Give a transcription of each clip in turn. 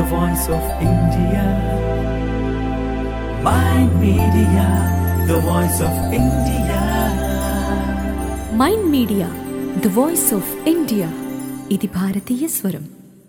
the voice of India. Mind Media, the voice of India. Mind media the voice of India. ఇది భారతీయ స్వరం.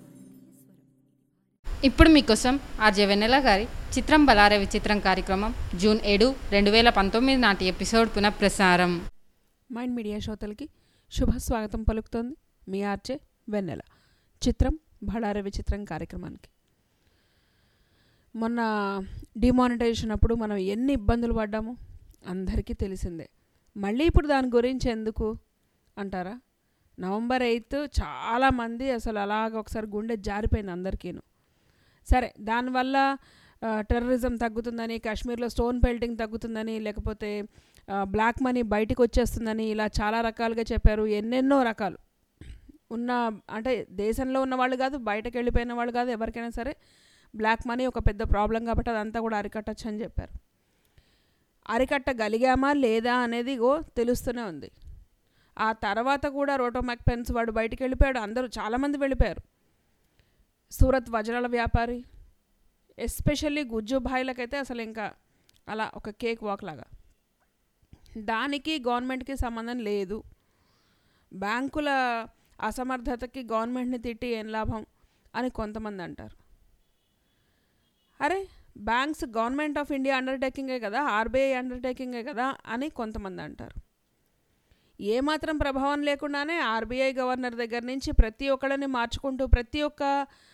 ఇప్పుడు మీకోసం RJ వెన్నెల గారి చిత్రం బలారే విచిత్రం కార్యక్రమం జూన్ 7, 2019 నాటి ఎపిసోడ్ పునఃప్రసారం. మైండ్ మీడియా శ్రోతలకి శుభ స్వాగతం పలుకుతోంది మీ ఆర్జే వెన్నెల. చిత్రం బలారే విచిత్రం కార్యక్రమానికి. మొన్న డిమానిటైజేషన్ అప్పుడు మనం ఎన్ని ఇబ్బందులు పడ్డామో అందరికీ తెలిసిందే. మళ్ళీ ఇప్పుడు దాని గురించి ఎందుకు అంటారా? November 8 చాలామంది అసలు అలాగ ఒకసారి గుండె జారిపోయింది అందరికీను. సరే, దానివల్ల టెర్రరిజం తగ్గుతుందని, కాశ్మీర్లో స్టోన్ పెల్టింగ్ తగ్గుతుందని, లేకపోతే బ్లాక్ మనీ బయటికి వచ్చేస్తుందని ఇలా చాలా రకాలుగా చెప్పారు. ఎన్నెన్నో రకాలు ఉన్న, అంటే దేశంలో ఉన్న వాళ్ళు కాదు, బయటకు వెళ్ళిపోయిన వాళ్ళు కాదు, ఎవరికైనా సరే బ్లాక్ మనీ ఒక పెద్ద ప్రాబ్లం కాబట్టి అదంతా కూడా అరికట్టచ్చు అని చెప్పారు. అరికట్టగలిగామా లేదా అనేది తెలుస్తూనే ఉంది. ఆ తర్వాత కూడా రోటోమాక్ పెన్స్ వాడు బయటికి వెళ్ళిపోయాడు, అందరూ చాలామంది వెళ్ళిపోయారు. సూరత్ వజ్రాల వ్యాపారి, ఎస్పెషల్లీ గుజ్జు భాయిలకైతే అసలు ఇంకా అలా ఒక కేక్ వాక్ లాగా. దానికి గవర్నమెంట్కి సంబంధం లేదు. బ్యాంకుల అసమర్థతకి గవర్నమెంట్ని తిట్టి ఏం లాభం అని కొంతమంది అంటారు. అరే, బ్యాంక్స్ గవర్నమెంట్ ఆఫ్ ఇండియా అండర్టేకింగే కదా, ఆర్బీఐ అండర్టేకింగే కదా అని కొంతమంది అంటారు. ఏమాత్రం ప్రభావం లేకుండానే ఆర్బీఐ గవర్నర్ దగ్గర నుంచి ప్రతి ఒక్కళ్ళని మార్చుకుంటూ ప్రతి ఒక్క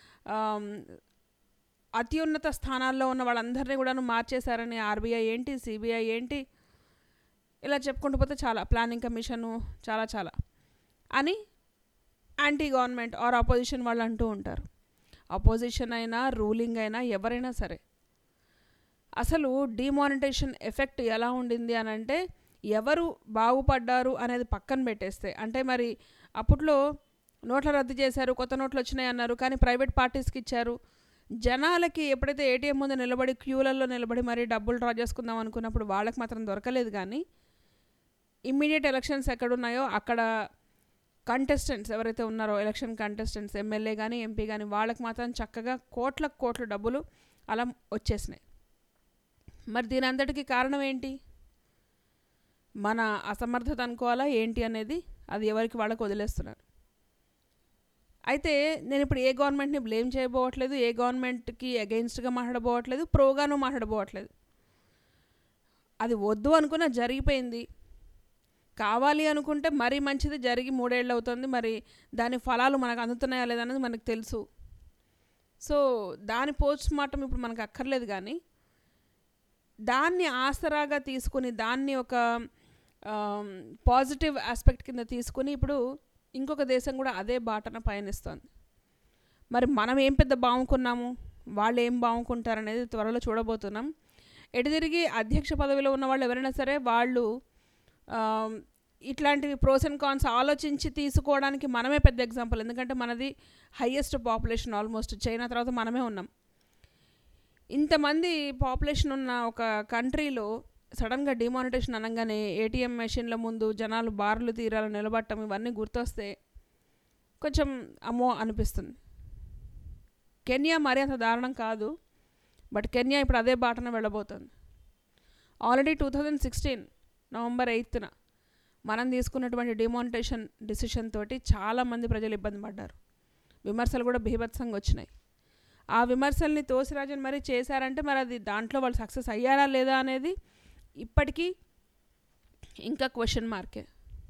అత్యున్నత స్థానాల్లో ఉన్న వాళ్ళందరినీ కూడా మార్చేశారని, ఆర్బీఐ ఏంటి, సిబిఐ ఏంటి, ఇలా చెప్పుకుంటూ పోతే చాలా, ప్లానింగ్ కమిషను చాలా చాలా అని యాంటీ గవర్నమెంట్ ఆర్ అపోజిషన్ వాళ్ళు అంటూ ఉంటారు. అపోజిషన్ అయినా రూలింగ్ అయినా ఎవరైనా సరే. అసలు డిమానిటైజేషన్ ఎఫెక్ట్ ఎలా ఉండింది అని అంటే, ఎవరు బాగుపడ్డారు అనేది పక్కన పెట్టేస్తే, అంటే మరి అప్పట్లో నోట్ల రద్దు చేశారు, కొత్త నోట్లు వచ్చినాయి అన్నారు, కానీ ప్రైవేట్ పార్టీస్కి ఇచ్చారు. జనాలకి ఎప్పుడైతే ఏటీఎం ముందు నిలబడి క్యూలలో నిలబడి మరీ డబ్బులు డ్రా చేసుకుందాం అనుకున్నప్పుడు వాళ్ళకి మాత్రం దొరకలేదు. కానీ ఇమ్మీడియట్ ఎలక్షన్స్ ఎక్కడున్నాయో అక్కడ కంటెస్టెంట్స్ ఎవరైతే ఉన్నారో, ఎలక్షన్ కంటెస్టెంట్స్, ఎమ్మెల్యే కానీ ఎంపీ కానీ, వాళ్ళకి మాత్రం చక్కగా కోట్ల డబ్బులు అలా వచ్చేసినాయి. మరి దీని అంతటికి కారణం ఏంటి? మన అసమర్థత అనుకోవాలా ఏంటి అనేది అది ఎవరికి వాళ్ళకు వదిలేస్తున్నారు. అయితే నేను ఇప్పుడు ఏ గవర్నమెంట్ని బ్లేమ్ చేయబోవట్లేదు, ఏ గవర్నమెంట్కి అగెయిన్స్ట్గా మాట్లాడబోవట్లేదు, ప్రోగాను మాట్లాడబోవట్లేదు. అది వద్దు అనుకున్నా జరిగిపోయింది. కావాలి అనుకుంటే మరీ మంచిది, జరిగి 3 ఏళ్ళు అవుతుంది. మరి దాని ఫలాలు మనకు అందుతున్నాయా లేదన్నది మనకు తెలుసు. సో దాని పోస్ట్ మార్టం ఇప్పుడు మనకు అక్కర్లేదు. కానీ దాన్ని ఆసరాగా తీసుకుని, దాన్ని ఒక పాజిటివ్ ఆస్పెక్ట్ కింద తీసుకుని ఇప్పుడు ఇంకొక దేశం కూడా అదే బాటన పయనిస్తోంది. మరి మనం ఏం పెద్ద బాగుకున్నాము, వాళ్ళు ఏం బాగుకుంటారనేది త్వరలో చూడబోతున్నాం. ఎటు తిరిగి అధ్యక్ష పదవిలో ఉన్న వాళ్ళు ఎవరైనా సరే వాళ్ళు ఇట్లాంటివి ప్రోస్ అండ్ కాన్స్ ఆలోచించి తీసుకోవడానికి మనమే పెద్ద ఎగ్జాంపుల్. ఎందుకంటే మనది హైయెస్ట్ పాపులేషన్, ఆల్మోస్ట్ చైనా తర్వాత మనమే ఉన్నాం. ఇంతమంది పాపులేషన్ ఉన్న ఒక కంట్రీలో సడన్గా డిమానిటైజేషన్ అనగానే ఏటీఎం మెషిన్ల ముందు జనాలు బార్లు తీరాలు నిలబడటం ఇవన్నీ గుర్తొస్తే కొంచెం అమ్మో అనిపిస్తుంది. కెన్యా మరీ అంత దారుణం కాదు, బట్ కెన్యా ఇప్పుడు అదే బాటన వెళ్ళబోతుంది. ఆల్రెడీ 2016 November 8న మనం తీసుకున్నటువంటి డిమానిటైజేషన్ డిసిషన్ తోటి చాలామంది ప్రజలు ఇబ్బంది పడ్డారు. విమర్శలు కూడా బీభత్సంగా వచ్చినాయి. ఆ విమర్శల్ని తోసిరాజన్ మరీ చేశారంటే మరి అది దాంట్లో వాళ్ళు సక్సెస్ అయ్యారా లేదా అనేది ఇప్పటికీ ఇంకా క్వశ్చన్ మార్కే.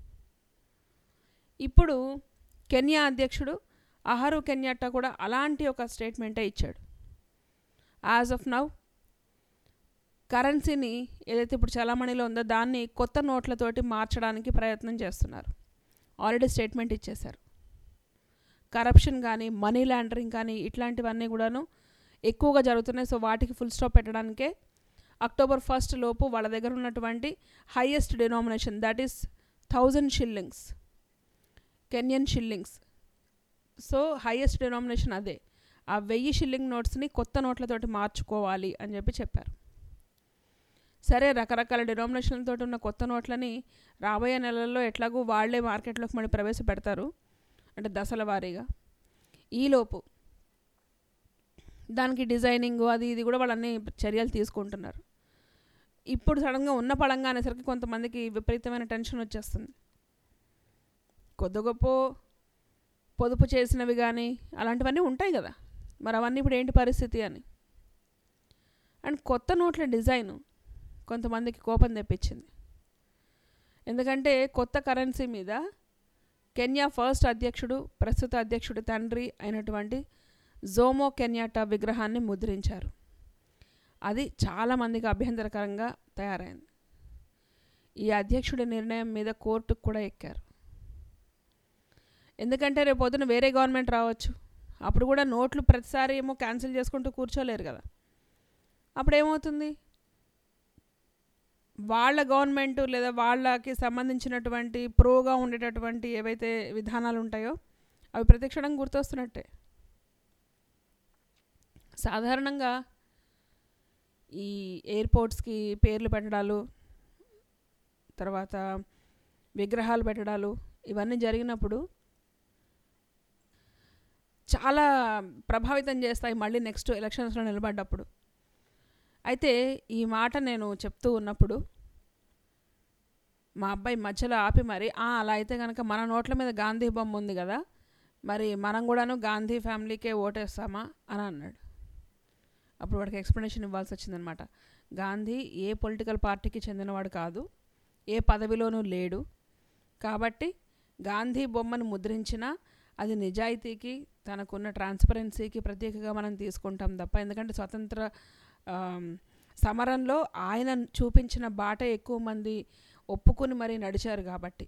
ఇప్పుడు కెన్యా అధ్యక్షుడు అహరు కెన్యాట్టా కూడా అలాంటి ఒక స్టేట్మెంటే ఇచ్చాడు. యాజ్ ఆఫ్ నౌ కరెన్సీని ఏదైతే ఇప్పుడు చలామణిలో ఉందో దాన్ని కొత్త నోట్లతోటి మార్చడానికి ప్రయత్నం చేస్తున్నారు. ఆల్రెడీ స్టేట్మెంట్ ఇచ్చేశారు. కరప్షన్ కానీ, మనీ లాండరింగ్ కానీ ఇట్లాంటివన్నీ కూడాను ఎక్కువగా జరుగుతున్నాయి. సో వాటికి ఫుల్ స్టాప్ పెట్టడానికే October 1st లోపు వాళ్ళ దగ్గర ఉన్నటువంటి highest denomination, that is 1000 shillings, Kenyan shillings. So highest denomination అదే. ఆ 1000 shilling నోట్స్ని కొత్త నోట్లతోటి మార్చుకోవాలి అని చెప్పారు. సరే, రకరకాల డినామినేషన్లతో ఉన్న కొత్త నోట్లని రాబోయే నెలల్లో ఎట్లాగూ వాళ్లే మార్కెట్లోకి మళ్ళీ ప్రవేశపెడతారు, అంటే దశల వారీగా. ఈలోపు దానికి డిజైనింగ్ అది ఇది కూడా వాళ్ళు అన్ని చర్యలు తీసుకుంటున్నారు. ఇప్పుడు సడన్గా ఉన్న పళంగా అనేసరికి కొంతమందికి విపరీతమైన టెన్షన్ వచ్చేస్తుంది. కొద్ది గొప్ప పొదుపు చేసినవి కానీ అలాంటివన్నీ ఉంటాయి కదా, మరి అవన్నీ ఇప్పుడు ఏంటి పరిస్థితి అని. అండ్ కొత్త నోట్ల డిజైను కొంతమందికి కోపం తెప్పించింది. ఎందుకంటే కొత్త కరెన్సీ మీద కెన్యా ఫస్ట్ అధ్యక్షుడు, ప్రస్తుత అధ్యక్షుడి తండ్రి అయినటువంటి జోమో కెన్యాటా విగ్రహాన్ని ముద్రించారు. అది చాలామందికి అభ్యంతరకరంగా తయారైంది. ఈ అధ్యక్షుడి నిర్ణయం మీద కోర్టుకు కూడా ఎక్కారు. ఎందుకంటే రేపు పొద్దున వేరే గవర్నమెంట్ రావచ్చు, అప్పుడు కూడా నోట్లు ప్రతిసారి ఏమో క్యాన్సిల్ చేసుకుంటూ కూర్చోలేరు కదా. అప్పుడు ఏమవుతుంది, వాళ్ళ గవర్నమెంటు లేదా వాళ్ళకి సంబంధించినటువంటి ప్రోగా ఉండేటటువంటి ఏవైతే విధానాలు ఉంటాయో అవి ప్రతిక్షణం గుర్తొస్తున్నట్టే. సాధారణంగా ఈ ఎయిర్పోర్ట్స్కి పేర్లు పెట్టడాలు, తర్వాత విగ్రహాలు పెట్టడాలు ఇవన్నీ జరిగినప్పుడు చాలా ప్రభావితం చేస్తాయి మళ్ళీ నెక్స్ట్ ఎలక్షన్స్లో నిలబడ్డప్పుడు. అయితే ఈ మాట నేను చెప్తూ ఉన్నప్పుడు మా అబ్బాయి మధ్యలో ఆపి మరి అలా అయితే కనుక మన నోట్ల మీద గాంధీ బొమ్మ ఉంది కదా, మరి మనం కూడాను గాంధీ ఫ్యామిలీకే ఓటేస్తామా అని అన్నాడు. అప్పుడు వాడికి ఎక్స్ప్లెనేషన్ ఇవ్వాల్సి వచ్చిందనమాట. గాంధీ ఏ పొలిటికల్ పార్టీకి చెందినవాడు కాదు, ఏ పదవిలోనూ లేడు, కాబట్టి గాంధీ బొమ్మను ముద్రించినా అది నిజాయితీకి, తనకున్న ట్రాన్స్పరెన్సీకి ప్రత్యేకంగా మనం తీసుకుంటాం తప్ప, ఎందుకంటే స్వతంత్ర సమరంలో ఆయన చూపించిన బాట ఎక్కువ మంది ఒప్పుకుని మరీ నడిచారు కాబట్టి.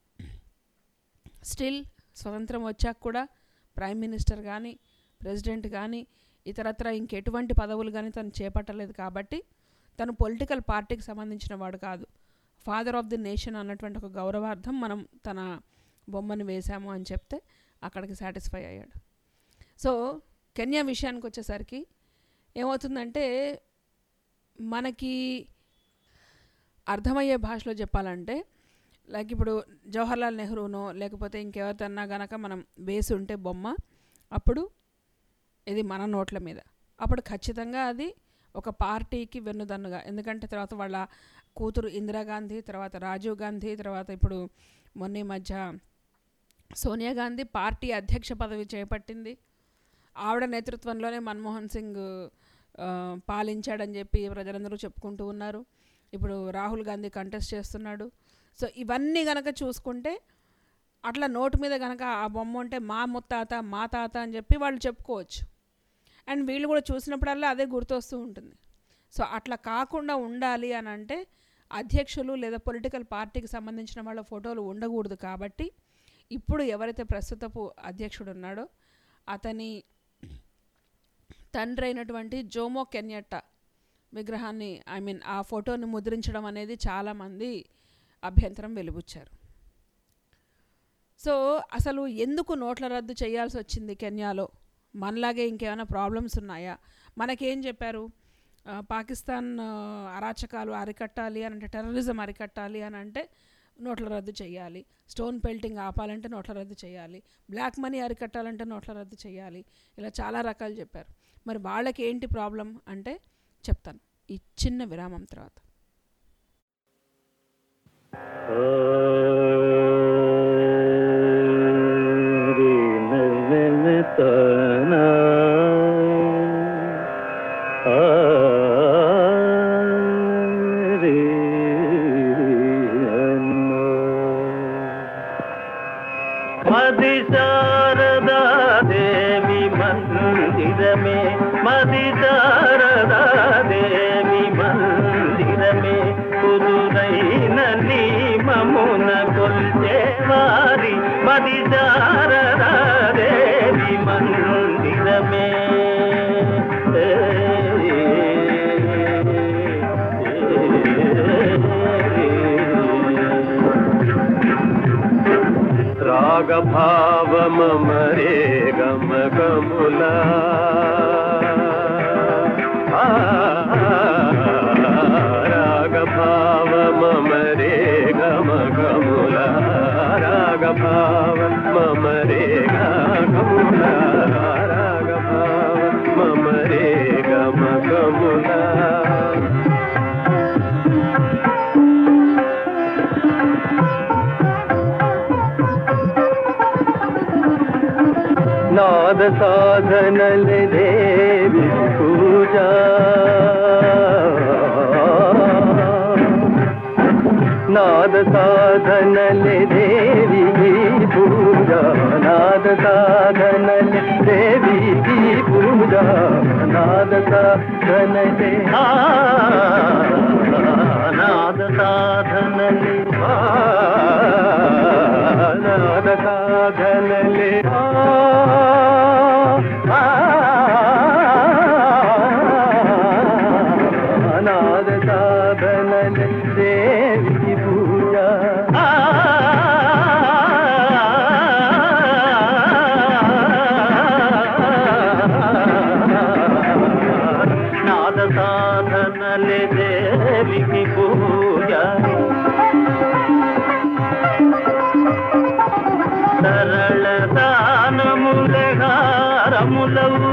స్టిల్ స్వతంత్రం వచ్చాక కూడా ప్రైమ్ మినిస్టర్ కానీ, ప్రెసిడెంట్ కానీ, ఇతరత్ర ఇంకెటువంటి పదవులు కానీ తను చేపట్టలేదు కాబట్టి తను పొలిటికల్ పార్టీకి సంబంధించిన వాడు కాదు, ఫాదర్ ఆఫ్ ది నేషన్ అన్నటువంటి ఒక గౌరవార్థం మనం తన బొమ్మను వేశాము అని చెప్తే అక్కడికి సాటిస్ఫై అయ్యాడు. సో కెన్యా విషయానికి వచ్చేసరికి ఏమవుతుందంటే, మనకి అర్థమయ్యే భాషలో చెప్పాలంటే, లైక్ ఇప్పుడు జవహర్లాల్ నెహ్రూనో లేకపోతే ఇంకెవరితన్నా గనక మనం వేసి ఉంటే బొమ్మ, అప్పుడు ఇది మన నోట్ల మీద, అప్పుడు ఖచ్చితంగా అది ఒక పార్టీకి వెన్నుదన్నుగా. ఎందుకంటే తర్వాత వాళ్ళ కూతురు ఇందిరాగాంధీ, తర్వాత రాజీవ్ గాంధీ, తర్వాత ఇప్పుడు మొన్న మధ్య సోనియా గాంధీ పార్టీ అధ్యక్ష పదవి చేపట్టింది. ఆవిడ నేతృత్వంలోనే మన్మోహన్ సింగ్ పాలించాడని చెప్పి ప్రజలందరూ చెప్పుకుంటూ ఉన్నారు. ఇప్పుడు రాహుల్ గాంధీ కంటెస్ట్ చేస్తున్నాడు. సో ఇవన్నీ గనక చూసుకుంటే అట్లా నోటు మీద కనుక ఆ బొమ్మ ఉంటే మా ముత్తాత మా తాత అని చెప్పి వాళ్ళు చెప్పుకోవచ్చు. అండ్ వీళ్ళు కూడా చూసినప్పుడల్లా అదే గుర్తొస్తూ ఉంటుంది. సో అట్లా కాకుండా ఉండాలి అని అంటే అధ్యక్షులు లేదా పొలిటికల్ పార్టీకి సంబంధించిన వాళ్ళ ఫోటోలు ఉండకూడదు. కాబట్టి ఇప్పుడు ఎవరైతే ప్రస్తుతపు అధ్యక్షుడు ఉన్నాడో అతని తండ్రి అయినటువంటి జోమో కెన్యాటా విగ్రహాన్ని ఆ ఫోటోని ముద్రించడం అనేది చాలామంది అభ్యంతరం వెలిబుచ్చారు. సో అసలు ఎందుకు నోట్ల రద్దు చేయాల్సి వచ్చింది కెన్యాలో? మనలాగే ఇంకేమైనా ప్రాబ్లమ్స్ ఉన్నాయా? మనకేం చెప్పారు, పాకిస్తాన్ అరాచకాలు అరికట్టాలి అని అంటే, టెర్రరిజం అరికట్టాలి అని అంటే నోట్ల రద్దు చేయాలి, స్టోన్ పెల్టింగ్ ఆపాలంటే నోట్ల రద్దు చేయాలి, బ్లాక్ మనీ అరికట్టాలంటే నోట్ల రద్దు చేయాలి, ఇలా చాలా రకాలు చెప్పారు. మరి వాళ్ళకి ఏంటి ప్రాబ్లం అంటే చెప్తాను ఈ చిన్న విరామం తర్వాత. మది శారదా దేవి మందిరమే, మది శారదా దేవి మందిరమే, కుదురైన నీ మమున కొల్చేవారి మది శారదా దేవి మందిరమే. రాగభావమరే గమగములా, రాగభావమరే గమగములా, రాగభావమరే గమగములా, రాగభావమరే సాధనలే దేవి పూజ నాద సాధనలే దేవి పూజ నాద సాధనలే దేవి పూజ నాద సాధనలే నాద సాధనలే నాద సాధనలే నాద సాధనలే దేవి పూజ నాద సాధనలే దేవికి పూజ సరళ దానములే హారములవు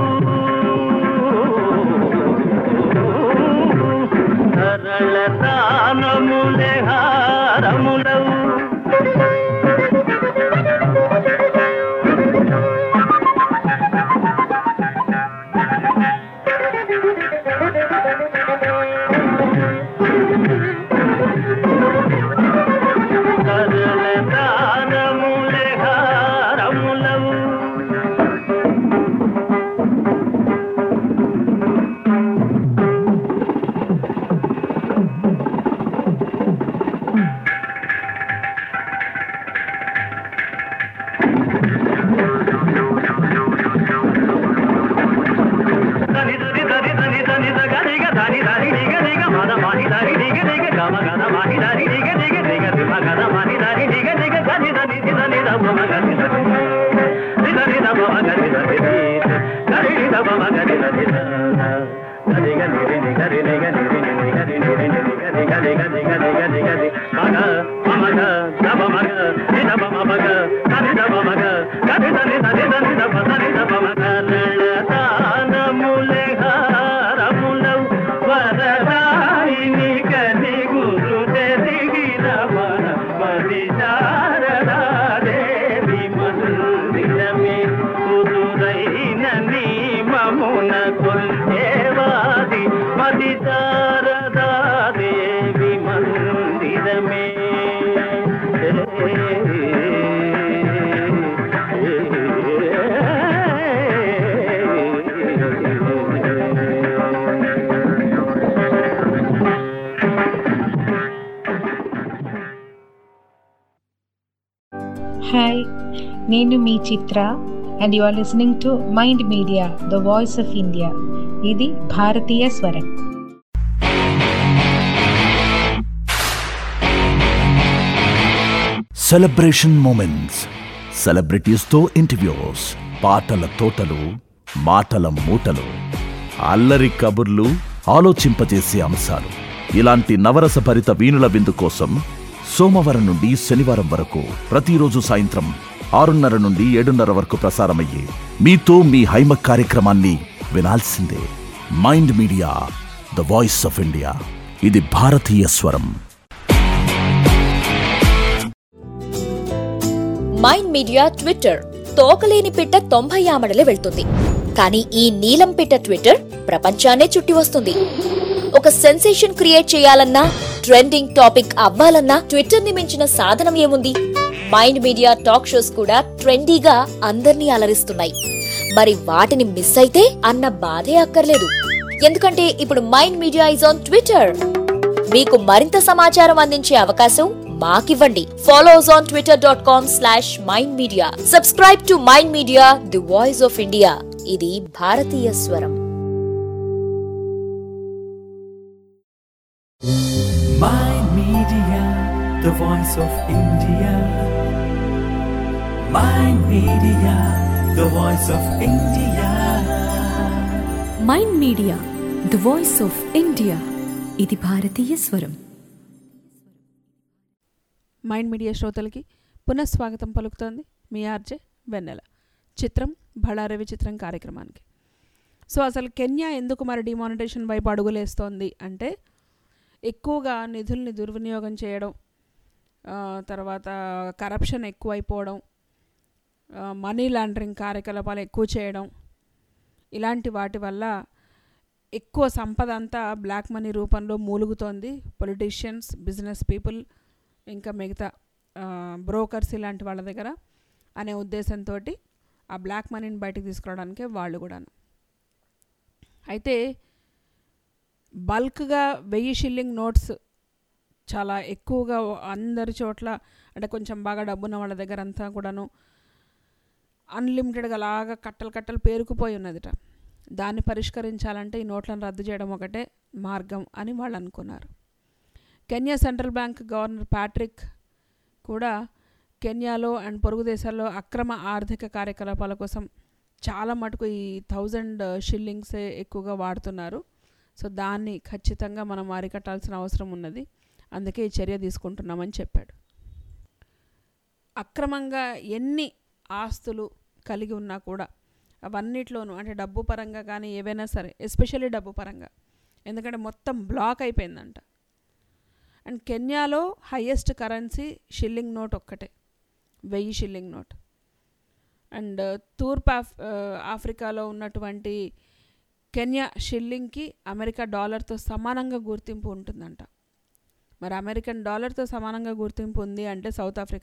సరళ దానములే హారములవు సరళ దానములే హారములవు హాయ్, నేను మీ Chitra and you are listening to mind media the voice of India. ఇది భారతీయ స్వరం. సెలబ్రేషన్ మూమెంట్స్, సెలబ్రిటీస్తో ఇంటర్వ్యూస్, పాటల తోటలు, మాటల మూటలు, అల్లరి కబుర్లు, ఆలోచింపజేసే అంశాలు, ఇలాంటి నవరసభరిత వీణుల విందు కోసం సోమవారం నుండి శనివారం వరకు ప్రతిరోజు సాయంత్రం 6:30 నుండి 7:30 వరకు ప్రసారమయ్యే మీతో మీ హైమ కార్యక్రమాన్ని వినాల్సిందే. Mind media the voice of India. ఇది భారతీయ స్వరం. Mind media Twitter. తోకలేని పిట్ట 90 ఆమడలే వెళ్తుంది, కానీ ఈ నీలం పిట్ట ట్విట్టర్ ప్రపంచాన్నే చుట్టి వస్తుంది. ఒక సెన్సేషన్ క్రియేట్ చేయాలన్నా, ట్రెండింగ్ టాపిక్ అవ్వాలన్నా ట్విట్టర్ ని మించిన సాధనం ఏముంది? మైండ్ మీడియా టాక్ షోస్ కూడా ట్రెండీగా అందర్నీ అలరిస్తున్నాయి. మరి వాటిని మిస్ అయితే అన్న బాధే అక్కర్లేదు. ఎందుకంటే ఇప్పుడు mind media is on Twitter. మీకు మరింత సమాచారం అందించే అవకాశం మాకివ్వండి. Follow us on twitter.com/mindmedia. Subscribe to mind media the voice of India. ఇది భారతీయ స్వరం. Mind Media, the voice of India. Mind Media, the voice of India. Mind media the voice of India. ఇది భారతీయ స్వరం. మైండ్ మీడియా శ్రోతలకి పునఃస్వాగతం పలుకుతోంది మీ RJ వెన్నెల. చిత్రం బళారే విచిత్రం కార్యక్రమానికి. సో అసలు కెన్యా ఎందుకు మరి డిమానిటేషన్ వైపు అడుగులేస్తోంది అంటే, ఎక్కువగా నిధుల్ని దుర్వినియోగం చేయడం, తర్వాత కరప్షన్ ఎక్కువైపోవడం, మనీ లాండరింగ్ కార్యకలాపాలు ఎక్కువ చేయడం, ఇలాంటి వాటి వల్ల ఎక్కువ సంపద అంతా బ్లాక్ మనీ రూపంలో మూలుగుతోంది. పొలిటీషియన్స్, బిజినెస్ పీపుల్, ఇంకా మిగతా బ్రోకర్స్ ఇలాంటి వాళ్ళ దగ్గర అనే ఉద్దేశంతో ఆ బ్లాక్ మనీని బయటకు తీసుకురావడానికే వాళ్ళు కూడాను. అయితే బల్క్గా 1000 షిల్లింగ్ నోట్స్ చాలా ఎక్కువగా అందరి చోట్ల, అంటే కొంచెం బాగా డబ్బున్న వాళ్ళ దగ్గర అంతా కూడాను అన్లిమిటెడ్గా అలాగా కట్టలు కట్టలు పేరుకుపోయి ఉన్నదిట. దాన్ని పరిష్కరించాలంటే ఈ నోట్లను రద్దు చేయడం ఒకటే మార్గం అని వాళ్ళు అనుకున్నారు. Kenya central bank governor Patrick కూడా కెన్యాలో అండ్ పొరుగు దేశాల్లో అక్రమ ఆర్థిక కార్యకలాపాల కోసం చాలా మటుకు ఈ 1000 షిల్లింగ్సే ఎక్కువగా వాడుతున్నారు. సో దాన్ని ఖచ్చితంగా మనం అరికట్టాల్సిన అవసరం ఉన్నది, అందుకే ఈ చర్య తీసుకుంటున్నామని చెప్పాడు. అక్రమంగా ఎన్ని ఆస్తులు కలిగి ఉన్నా కూడా అవన్నిట్లోనూ, అంటే డబ్బు పరంగా కానీ ఏవైనా సరే, ఎస్పెషల్లీ డబ్బు పరంగా, ఎందుకంటే మొత్తం బ్లాక్ అయిపోయిందంట. అండ్ కెన్యాలో హయ్యెస్ట్ కరెన్సీ షిల్లింగ్ నోట్ ఒక్కటే, 1000 షిల్లింగ్ నోట్. అండ్ తూర్పు ఆఫ్రికాలో ఉన్నటువంటి కెన్యా షిల్లింగ్కి అమెరికా డాలర్తో సమానంగా గుర్తింపు ఉంటుందంట. మరి అమెరికన్ డాలర్తో సమానంగా గుర్తింపు ఉంది అంటే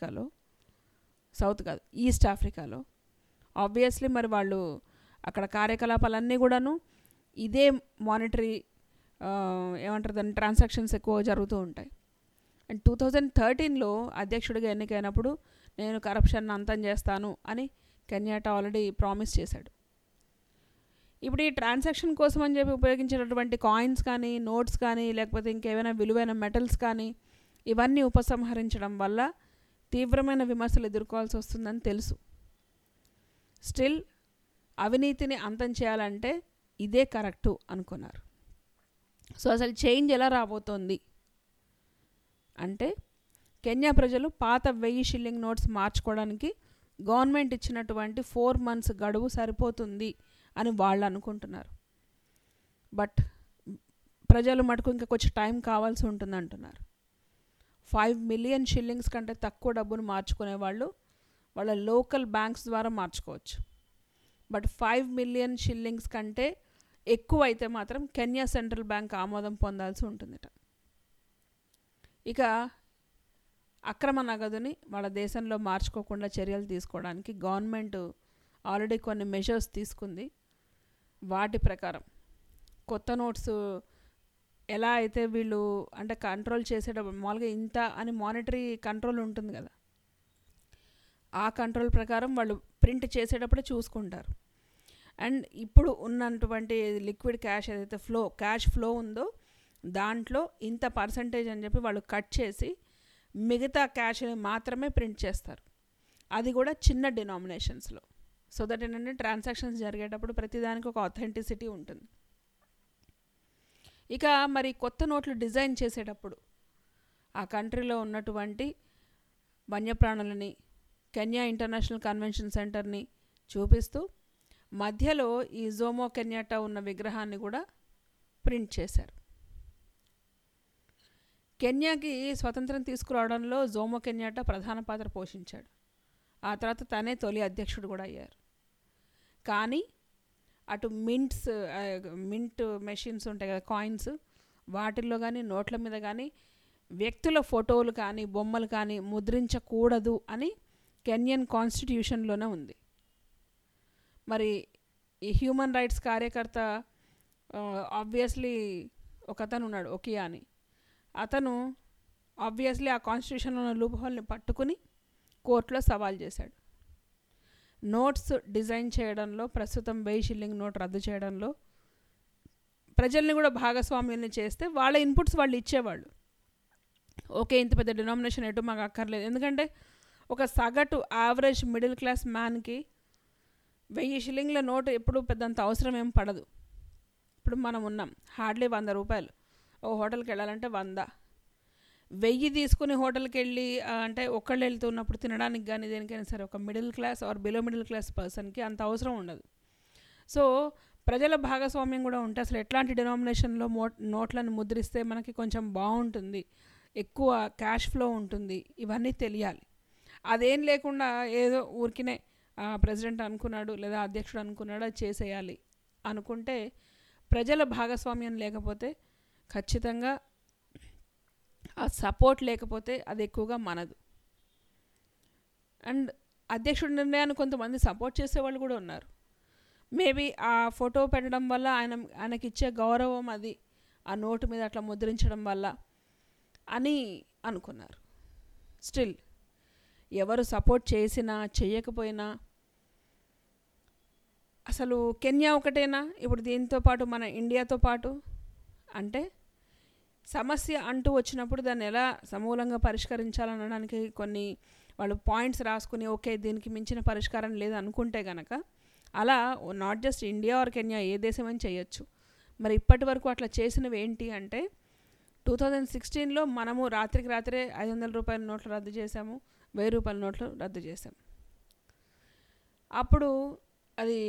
సౌత్ కాదు, ఈస్ట్ ఆఫ్రికాలో ఆబ్వియస్లీ మరి వాళ్ళు అక్కడ కార్యకలాపాలన్నీ కూడాను ఇదే మానిటరీ ఏమంటారు దాన్ని, ట్రాన్సాక్షన్స్ ఎక్కువ జరుగుతూ ఉంటాయి. అండ్ 2013లో అధ్యక్షుడిగా ఎన్నికైనప్పుడు నేను కరప్షన్ అంతం చేస్తాను అని కెన్యాటా ఆల్రెడీ ప్రామిస్ చేశాడు. ఇప్పుడు ఈ ట్రాన్సాక్షన్ కోసం అని చెప్పి ఉపయోగించేటటువంటి కాయిన్స్ కానీ, నోట్స్ కానీ, లేకపోతే ఇంకేమైనా విలువైన మెటల్స్ కానీ, ఇవన్నీ ఉపసంహరించడం వల్ల తీవ్రమైన విమర్శలు ఎదుర్కోవాల్సి వస్తుందని తెలుసు. స్టిల్ అవినీతిని అంతం చేయాలంటే ఇదే కరెక్టు అనుకున్నారు. సో అసలు చేంజ్ ఎలా రాబోతోంది అంటే, కెన్యా ప్రజలు పాత 1000 షిల్లింగ్ నోట్స్ మార్చుకోవడానికి గవర్నమెంట్ ఇచ్చినటువంటి 4 months గడువు సరిపోతుంది అని వాళ్ళు అనుకుంటున్నారు. బట్ ప్రజలు మటుకు ఇంకా కొంచెం టైం కావాల్సి ఉంటుంది అంటున్నారు. 5 million షిల్లింగ్స్ కంటే తక్కువ డబ్బును మార్చుకునే వాళ్ళు వాళ్ళ లోకల్ బ్యాంక్స్ ద్వారా మార్చుకోవచ్చు. బట్ 5 million షిల్లింగ్స్ కంటే ఎక్కువ అయితే మాత్రం కెన్యా సెంట్రల్ బ్యాంక్ ఆమోదం పొందాల్సి ఉంటుందట. ఇక అక్రమ నగదుని వాళ్ళ దేశంలో మార్చుకోకుండా చర్యలు తీసుకోవడానికి గవర్నమెంట్ ఆల్రెడీ కొన్ని మెజర్స్ తీసుకుంది. వాటి ప్రకారం కొత్త నోట్స్ ఎలా అయితే వీళ్ళు అంటే కంట్రోల్ చేసేటప్పుడు మామూలుగా ఇంత అని మానిటరీ కంట్రోల్ ఉంటుంది కదా, ఆ కంట్రోల్ ప్రకారం వాళ్ళు ప్రింట్ చేసేటప్పుడే చూసుకుంటారు. అండ్ ఇప్పుడు ఉన్నటువంటి లిక్విడ్ క్యాష్ ఏదైతే క్యాష్ ఫ్లో ఉందో దాంట్లో ఇంత పర్సంటేజ్ అని చెప్పి వాళ్ళు కట్ చేసి మిగతా క్యాష్ని మాత్రమే ప్రింట్ చేస్తారు, అది కూడా చిన్న డినామినేషన్స్లో. సో దట్ ఏంటంటే ట్రాన్సాక్షన్స్ జరిగేటప్పుడు ప్రతిదానికి ఒక ఆథెంటిసిటీ ఉంటుంది. ఇక మరి కొత్త నోట్లు డిజైన్ చేసేటప్పుడు ఆ కంట్రీలో ఉన్నటువంటి వన్యప్రాణులని, కెన్యా ఇంటర్నేషనల్ కన్వెన్షన్ సెంటర్ని చూపిస్తూ మధ్యలో ఈ జోమో కెన్యాటా ఉన్న విగ్రహాన్ని కూడా ప్రింట్ చేశారు. కెన్యాకి స్వతంత్రం తీసుకురావడంలో జోమో కెన్యాటా ప్రధాన పాత్ర పోషించాడు. ఆ తర్వాత తనే తొలి అధ్యక్షుడు కూడా అయ్యారు. కానీ అటు మింట్ మెషిన్స్ ఉంటాయి కదా, కాయిన్స్, వాటిల్లో కానీ నోట్ల మీద కానీ వ్యక్తుల ఫోటోలు కానీ బొమ్మలు కానీ ముద్రించకూడదు అని కెన్యన్ కాన్స్టిట్యూషన్లోనే ఉంది. మరి ఈ హ్యూమన్ రైట్స్ కార్యకర్త ఆబ్వియస్లీ ఒకతను ఉన్నాడు, ఒకియా అని. అతను ఆబ్వియస్లీ ఆ కాన్స్టిట్యూషన్లో ఉన్న లూప్ హోల్ని పట్టుకుని కోర్టులో సవాల్ చేశాడు. నోట్స్ డిజైన్ చేయడంలో, ప్రస్తుతం 1000 షిల్లింగ్ నోట్ రద్దు చేయడంలో ప్రజల్ని కూడా భాగస్వామ్యాన్ని చేస్తే వాళ్ళ ఇన్పుట్స్ వాళ్ళు ఇచ్చేవాళ్ళు. ఓకే, ఇంత పెద్ద డినామినేషన్ ఎటు మాకు అక్కర్లేదు. ఎందుకంటే ఒక సగటు యావరేజ్ మిడిల్ క్లాస్ మ్యాన్కి 1000 షిల్లింగ్ల నోటు ఎప్పుడు పెద్దంత అవసరం ఏం పడదు. ఇప్పుడు మనం ఉన్నాం, హార్డ్లీ 100 రూపాయలు ఓ హోటల్కి వెళ్ళాలంటే 100. 1000 తీసుకుని హోటల్కి వెళ్ళి అంటే ఒక్కళ్ళు వెళ్తున్నప్పుడు తినడానికి కానీ దేనికైనా సరే ఒక middle class or below middle class పర్సన్కి అంత అవసరం ఉండదు. సో ప్రజల భాగస్వామ్యం కూడా ఉంటే అసలు ఎట్లాంటి డినామినేషన్లో నోట్లను ముద్రిస్తే మనకి కొంచెం బాగుంటుంది, ఎక్కువ క్యాష్ ఫ్లో ఉంటుంది, ఇవన్నీ తెలియాలి. అదేం లేకుండా ఏదో ఊరికినే ప్రెసిడెంట్ అనుకున్నాడు లేదా అధ్యక్షుడు అనుకున్నాడు అది చేసేయాలి అనుకుంటే ప్రజల భాగస్వామ్యం లేకపోతే ఖచ్చితంగా ఆ సపోర్ట్ లేకపోతే అది ఎక్కువగా మనదు. అండ్ అధ్యక్షుడి నిర్ణయాన్ని కొంతమంది సపోర్ట్ చేసేవాళ్ళు కూడా ఉన్నారు. మేబీ ఆ ఫోటో పెట్టడం వల్ల ఆయనకి ఇచ్చే గౌరవం అది ఆ నోటు మీద అట్లా ముద్రించడం వల్ల అని అనుకున్నారు. స్టిల్ ఎవరు సపోర్ట్ చేసినా చేయకపోయినా అసలు కెన్యా ఒకటేనా ఇప్పుడు దీంతో పాటు మన ఇండియాతో పాటు అంటే సమస్య అంటూ వచ్చినప్పుడు దాన్ని ఎలా సమూలంగా పరిష్కరించాలనడానికి కొన్ని వాళ్ళు పాయింట్స్ రాసుకుని ఓకే దీనికి మించిన పరిష్కారం లేదు అనుకుంటే కనుక అలా not just India or Kenya ఏ దేశమని చేయొచ్చు. మరి ఇప్పటి వరకు అట్లా చేసినవి ఏంటి అంటే 2016లో మనము రాత్రికి రాత్రే 500 రూపాయల నోట్లు రద్దు చేసాము, 1000 రూపాయల నోట్లు రద్దు చేసాము. అప్పుడు అది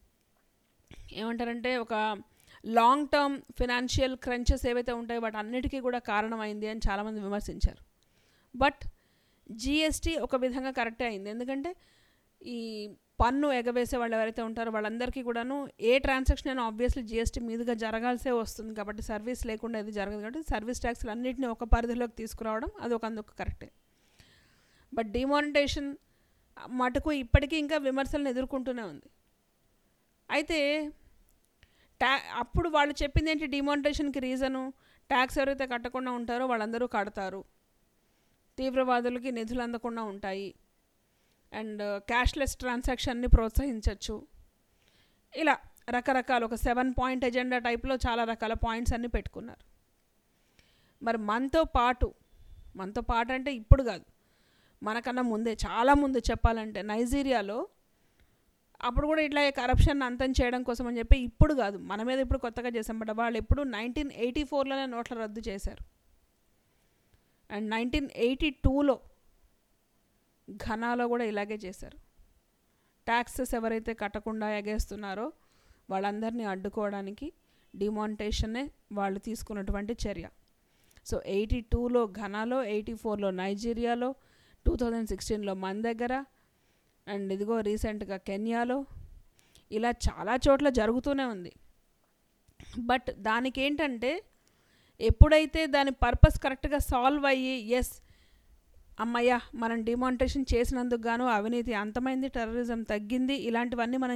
ఏమంటారంటే ఒక లాంగ్ టర్మ్ ఫినాన్షియల్ క్రంచెస్ ఏవైతే ఉంటాయో వాటి అన్నిటికీ కూడా కారణమైంది అని చాలామంది విమర్శించారు. బట్ జిఎస్టీ ఒక విధంగా కరెక్టే అయింది. ఎందుకంటే ఈ పన్ను ఎగవేసే వాళ్ళు ఎవరైతే ఉంటారో వాళ్ళందరికీ కూడాను ఏ ట్రాన్సాక్షన్ అయినా ఆబ్వియస్లీ జిఎస్టీ మీదుగా జరగాల్సే వస్తుంది కాబట్టి సర్వీస్ లేకుండా ఇది జరగదు కాబట్టి సర్వీస్ ట్యాక్స్లు అన్నింటినీ ఒక పరిధిలోకి తీసుకురావడం అది ఒక అందుకు కరెక్టే. బట్ డిమానిటైజేషన్ మటుకు ఇప్పటికీ ఇంకా విమర్శలను ఎదుర్కొంటూనే ఉంది. అయితే అప్పుడు వాళ్ళు చెప్పింది ఏంటి, డిమానిటైజేషన్కి రీజను ట్యాక్స్ ఎవరైతే కట్టకుండా ఉంటారో వాళ్ళందరూ కడతారు, తీవ్రవాదులకి నిధులు అందకుండా ఉంటాయి, అండ్ క్యాష్లెస్ ట్రాన్సాక్షన్ని ప్రోత్సహించవచ్చు. ఇలా రకరకాల ఒక 7 పాయింట్ ఎజెండా టైప్లో చాలా రకాల పాయింట్స్ అన్నీ పెట్టుకున్నారు. మరి మనతో పాటు అంటే ఇప్పుడు కాదు, మనకన్నా ముందే చాలా ముందు చెప్పాలంటే నైజీరియాలో అప్పుడు కూడా ఇట్లా కరప్షన్ అంతం చేయడం కోసం అని చెప్పి ఇప్పుడు కాదు మన మీద ఇప్పుడు కొత్తగా చేసాం. బట్ వాళ్ళు ఎప్పుడు 1984లోనే నోట్ల రద్దు చేశారు. అండ్ 1982లో ఘనాలో కూడా ఇలాగే చేశారు. ట్యాక్సెస్ ఎవరైతే కట్టకుండా ఎగేస్తున్నారో వాళ్ళందరినీ అడ్డుకోవడానికి డిమానిటైజేషనే వాళ్ళు తీసుకున్నటువంటి చర్య. సో 82లో ఘనాలో, 84లో నైజీరియాలో, 2016లో మన దగ్గర, అండ్ ఇదిగో రీసెంట్గా కెన్యాలో, ఇలా చాలా చోట్ల జరుగుతూనే ఉంది. బట్ దానికి ఏంటంటే ఎప్పుడైతే దాని పర్పస్ కరెక్ట్గా సాల్వ్ అయ్యి ఎస్ అమ్మయ్య మనం డిమానిటైజేషన్ చేసినందుకు గాను అవినీతి అంతమైంది, టెర్రరిజం తగ్గింది, ఇలాంటివన్నీ మనం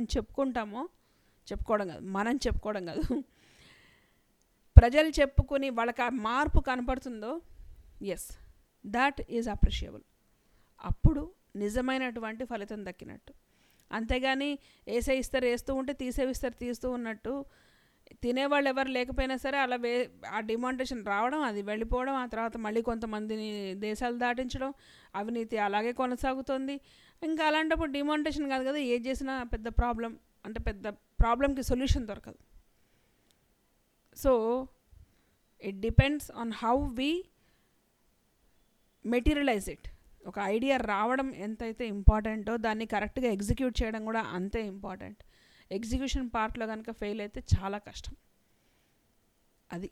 చెప్పుకోవడం కాదు ప్రజలు చెప్పుకుని వాళ్ళకి ఆ మార్పు కనపడుతుందో ఎస్ దాట్ ఈజ్ అప్రిషియబుల్. అప్పుడు నిజమైనటువంటి ఫలితం దక్కినట్టు. అంతేగాని వేస్తూ ఉంటే తీస్తూ ఉన్నట్టు తినేవాళ్ళు ఎవరు లేకపోయినా సరే అలా ఆ డిమానిటైజేషన్ రావడం, అది వెళ్ళిపోవడం, ఆ తర్వాత మళ్ళీ కొంతమందిని దేశాలు దాటించడం, అవినీతి అలాగే కొనసాగుతుంది. ఇంకా అలాంటప్పుడు డిమానిటైజేషన్ కాదు కదా ఏది చేసినా పెద్ద ప్రాబ్లంకి సొల్యూషన్ దొరకదు. So it depends on how we materialize it. ఒక ఐడియా రావడం ఎంతైతే ఇంపార్టెంటో దాన్ని కరెక్ట్గా ఎగ్జిక్యూట్ చేయడం కూడా అంతే ఇంపార్టెంట్. ఎగ్జిక్యూషన్ పార్ట్లో కనుక ఫెయిల్ అయితే చాలా కష్టం. అది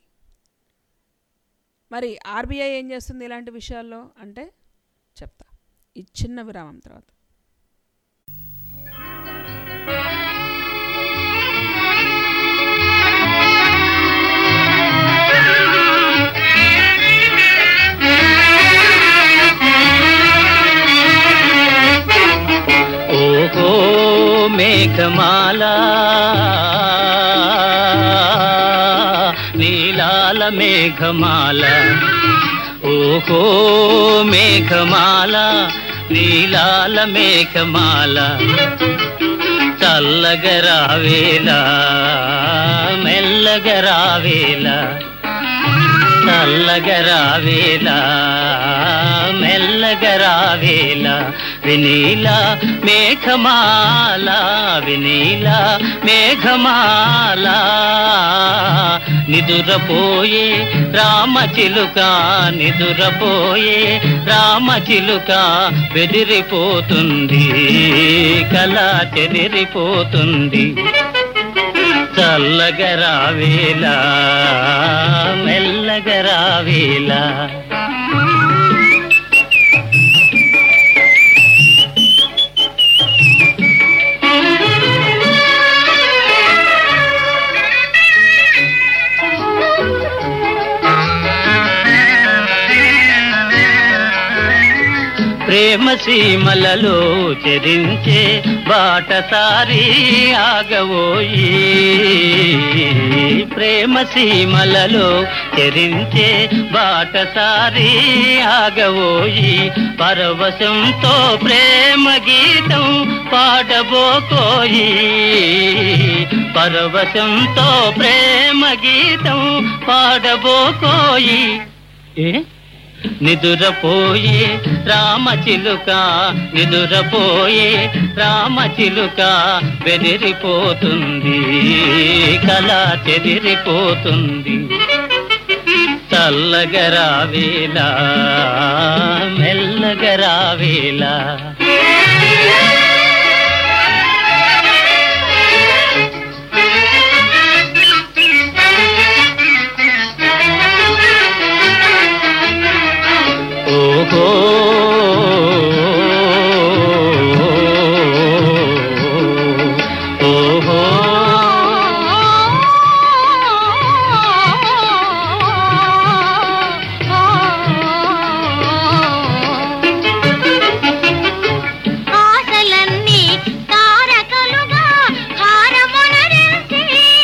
మరి ఆర్బీఐ ఏం చేస్తుంది ఇలాంటి విషయాల్లో అంటే చెప్తా ఈ చిన్న విరామం తర్వాత. ఓహో మేఘమాల నీలాల మేఘమాల, ఓహో మేఘమాల నీలాల మేఘమాల, చల్లగరావేలా మెల్లగరావేలా, చల్లగరావేలా మెల్లగరావేలా, వినీలా మేఘమాల వినీలా మేఘమాల, నిదురపోయే రామచిలుక నిదురపోయే రామచిలుక, బెదిరిపోతుంది కళ చెదిరిపోతుంది, చల్లగరావేలా మెల్లగరావేలా. ప్రేమ సీమలలో చెరించే బాటసారి ఆగవోయి, ప్రేమ సీమలలో చెరించే బాటసారి ఆగవోయి, పరవశంతో ప్రేమ గీతం పాడబోకోయి, పరవశంతో ప్రేమ గీతం పాడబోకోయి. నిదురపోయే రామచిలుక, నిదురపోయే రామచిలుక బెదిరిపోతుంది, కళ చెదిరిపోతుంది. చల్లగరావేలా మెల్లగరావేలా, ఓహో ఓహో ఆశలన్నీ తారకలుగా హారమునరించి,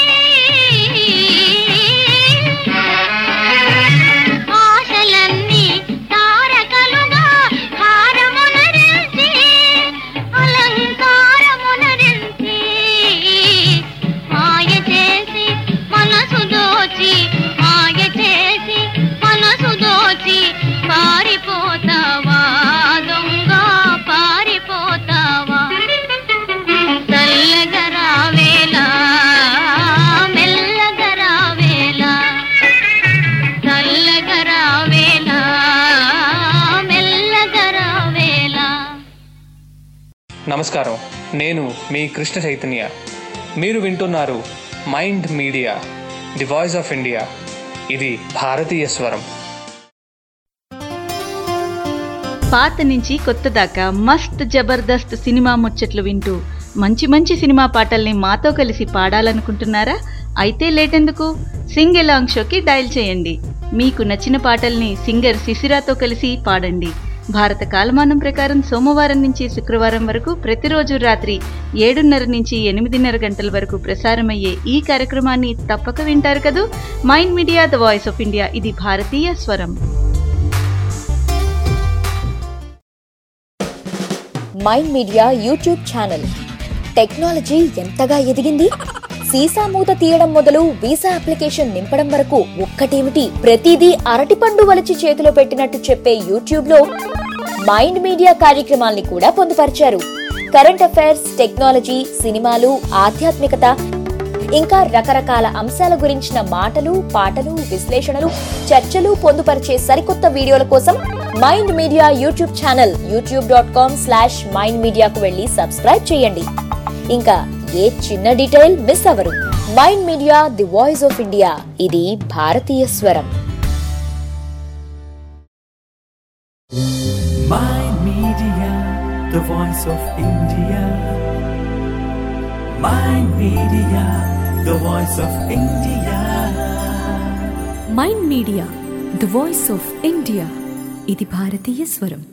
ఆశలన్నీ తారకలుగా హారమునరించి, అలంకారమునరించి, మాయ చేసి మనసు దోచి, మాయ చేసి మనసు దోచి, పారిపోతావా దొంగ పారిపోతావా. చల్లగరావేలా మెల్లగరావేలా, చల్లగరావేలా మెల్లగరావేలా. నమస్కారం, నేను మీ కృష్ణ చైతన్య. మీరు వింటున్నారు mind media, the voice of India. ఇది భారతీయ స్వరం. పాత నుంచి కొత్త దాకా మస్త్ జబర్దస్త్ సినిమా ముచ్చట్లు వింటూ మంచి మంచి సినిమా పాటల్ని మాతో కలిసి పాడాలనుకుంటున్నారా? అయితే లేటెందుకు, సింగ్ ఎలాంగ్ షోకి డయల్ చేయండి. మీకు నచ్చిన పాటల్ని సింగర్ శిశిరాతో కలిసి పాడండి. భారత కాలమానం ప్రకారం సోమవారం నుంచి శుక్రవారం వరకు ప్రతిరోజు రాత్రి 7:30 నుంచి 8:30 గంటల వరకు ప్రసారమయ్యే ఈ కార్యక్రమాన్ని తప్పక వింటారు కదూ. Mind media, the voice of India. ఇది భారతీయ స్వరం. Mind media YouTube channel. Technology ఎంతగా ఎదిగింది, సీసా మూత తీయడం మొదలు వీసా అప్లికేషన్ నింపడం వరకు ఒక్కటేమిటి, ప్రతిదీ అరటిపండు వలిచి చేతిలో పెట్టినట్టు చెప్పే యూట్యూబ్ లో మైండ్ మీడియా కార్యక్రమాల్ని కూడా పొందుపరిచారు. కరెంట్ అఫైర్స్, టెక్నాలజీ, సినిమాలు, ఆధ్యాత్మికత, ఇంకా రకరకాల అంశాల గురించిన మాటలు, పాటలు, విశ్లేషణలు, చర్చలు పొందుపరిచే సరికొత్త వీడియోల కోసం mind media YouTube channel youtube.com/mindmedia కు వెళ్లి సబ్స్క్రైబ్ చేయండి. ఇంకా ఏ చిన్న డీటెయిల్ మిస్ అవ్వరు. Mind media, the voice of India. ఇది భారతీయ స్వరం. Mind Media, the voice of India. Mind Media, the voice of India. Mind media, the voice of India. ఇది భారతీయ స్వరం.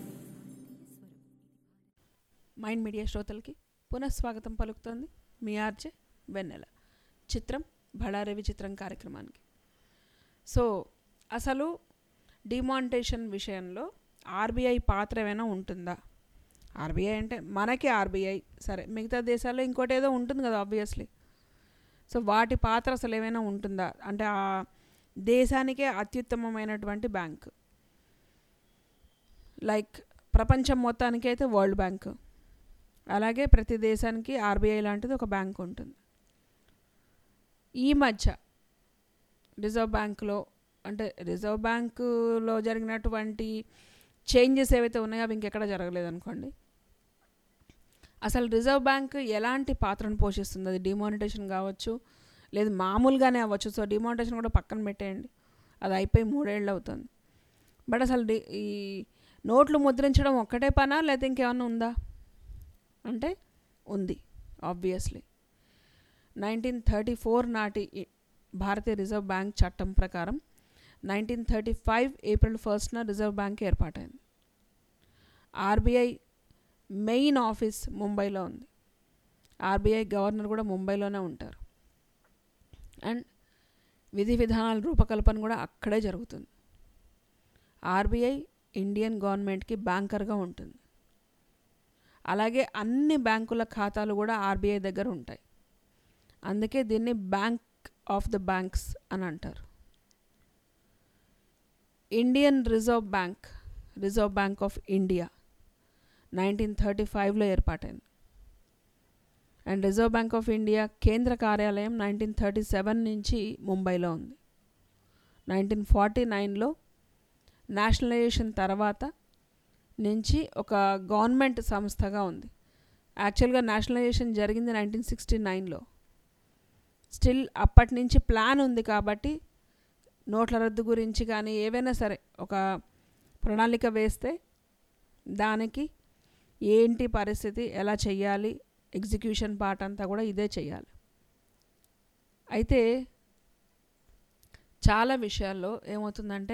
మైండ్ మీడియా శ్రోతలకి పునఃస్వాగతం పలుకుతోంది మీ ఆర్జే వెన్నెల. చిత్రం బళారే విచిత్రం కార్యక్రమానికి. సో అసలు డిమానిటేషన్ విషయంలో ఆర్బీఐ పాత్ర ఏమైనా ఉంటుందా? ఆర్బీఐ అంటే మనకి ఆర్బీఐ సరే, మిగతా దేశాల్లో ఇంకోటి ఏదో ఉంటుంది కదా ఆబ్వియస్లీ. సో వాటి పాత్ర అసలు ఏమైనా ఉంటుందా అంటే ఆ దేశానికే అత్యుత్తమమైనటువంటి బ్యాంక్, లైక్ ప్రపంచం మొత్తానికి అయితే వరల్డ్ బ్యాంక్, అలాగే ప్రతి దేశానికి ఆర్బీఐ లాంటిది ఒక బ్యాంక్ ఉంటుంది. ఈ మధ్య రిజర్వ్ బ్యాంకులో అంటే రిజర్వ్ బ్యాంకులో జరిగినటువంటి చేంజెస్ ఏవైతే ఉన్నాయో అవి ఇంకెక్కడ జరగలేదనుకోండి. అసలు రిజర్వ్ బ్యాంక్ ఎలాంటి పాత్రను పోషిస్తుంది, అది డిమానిటేషన్ కావచ్చు లేదు మామూలుగానే అవ్వచ్చు. సో డిమానిటేషన్ కూడా పక్కన పెట్టేయండి, అది అయిపోయి 3 ఏళ్ళు అవుతుంది. బట్ అసలు ఈ నోట్లు ముద్రించడం ఒక్కటే పనా లేదా ఇంకేమన్నా ఉందా అంటే ఉంది ఆబ్వియస్లీ. 1934 నాటి భారతీయ రిజర్వ్ బ్యాంక్ చట్టం ప్రకారం 1935 ఏప్రిల్ 1న రిజర్వ్ బ్యాంక్ ఏర్పాటైంది. ఆర్బీఐ మెయిన్ ఆఫీస్ ముంబైలో ఉంది. ఆర్బీఐ గవర్నర్ కూడా ముంబైలోనే ఉంటారు. అండ్ విధి విధానాల రూపకల్పన కూడా అక్కడే జరుగుతుంది. ఆర్బీఐ ఇండియన్ గవర్నమెంట్కి బ్యాంకర్గా ఉంటుంది. అలాగే అన్ని బ్యాంకుల ఖాతాలు కూడా ఆర్బీఐ దగ్గర ఉంటాయి. అందుకే దీన్ని బ్యాంక్ ఆఫ్ ద బ్యాంక్స్ అని అంటారు. Indian reserve bank of India 1935లో ఏర్పాటైంది. And reserve bank of India కేంద్ర కార్యాలయం 1937 నుంచి ముంబైలో ఉంది. 1949లో నేషనలైజేషన్ తర్వాత నుంచి ఒక గవర్నమెంట్ సంస్థగా ఉంది. యాక్చువల్గా నేషనలైజేషన్ జరిగింది 1969లో. స్టిల్ అప్పటి నుంచి ప్లాన్ ఉంది కాబట్టి నోట్ల రద్దు గురించి కానీ ఏవైనా సరే ఒక ప్రణాళిక వేస్తే దానికి ఏంటి పరిస్థితి, ఎలా చెయ్యాలి, ఎగ్జిక్యూషన్ పార్ట్ అంతా కూడా ఇదే చెయ్యాలి. అయితే చాలా విషయాల్లో ఏమవుతుందంటే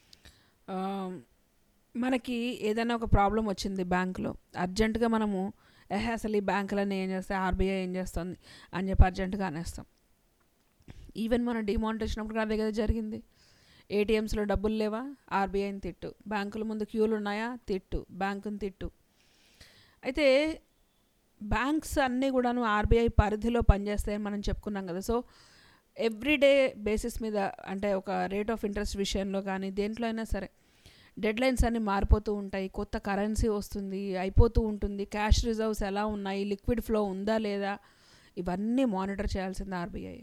మనకి ఏదైనా ఒక ప్రాబ్లం వచ్చింది బ్యాంకులో, అర్జెంటుగా మనము అసలు ఈ బ్యాంకులన్నీ ఏం చేస్తాయి, ఆర్బీఐ ఏం చేస్తుంది అని చెప్పి అర్జెంటుగా అనేస్తాం. ఈవెన్ మన డిమానిటేషన్ అప్పుడు అదే కదా జరిగింది. ఏటీఎంస్లో డబ్బులు లేవా, ఆర్బీఐని తిట్టు. బ్యాంకుల ముందు క్యూలు ఉన్నాయా, తిట్టు. బ్యాంకుని తిట్టు. అయితే బ్యాంక్స్ అన్నీ కూడాను ఆర్బీఐ పరిధిలో పనిచేస్తాయని మనం చెప్పుకున్నాం కదా. సో ఎవ్రీడే బేసిస్ మీద, అంటే ఒక రేట్ ఆఫ్ ఇంట్రెస్ట్ విషయంలో కానీ దేంట్లో అయినా సరే డెడ్లైన్స్ అన్నీ మారిపోతూ ఉంటాయి. కొత్త కరెన్సీ వస్తుంది, అయిపోతూ ఉంటుంది. క్యాష్ రిజర్వ్స్ ఎలా ఉన్నాయి, లిక్విడ్ ఫ్లో ఉందా లేదా, ఇవన్నీ మానిటర్ చేయాల్సింది ఆర్బీఐ.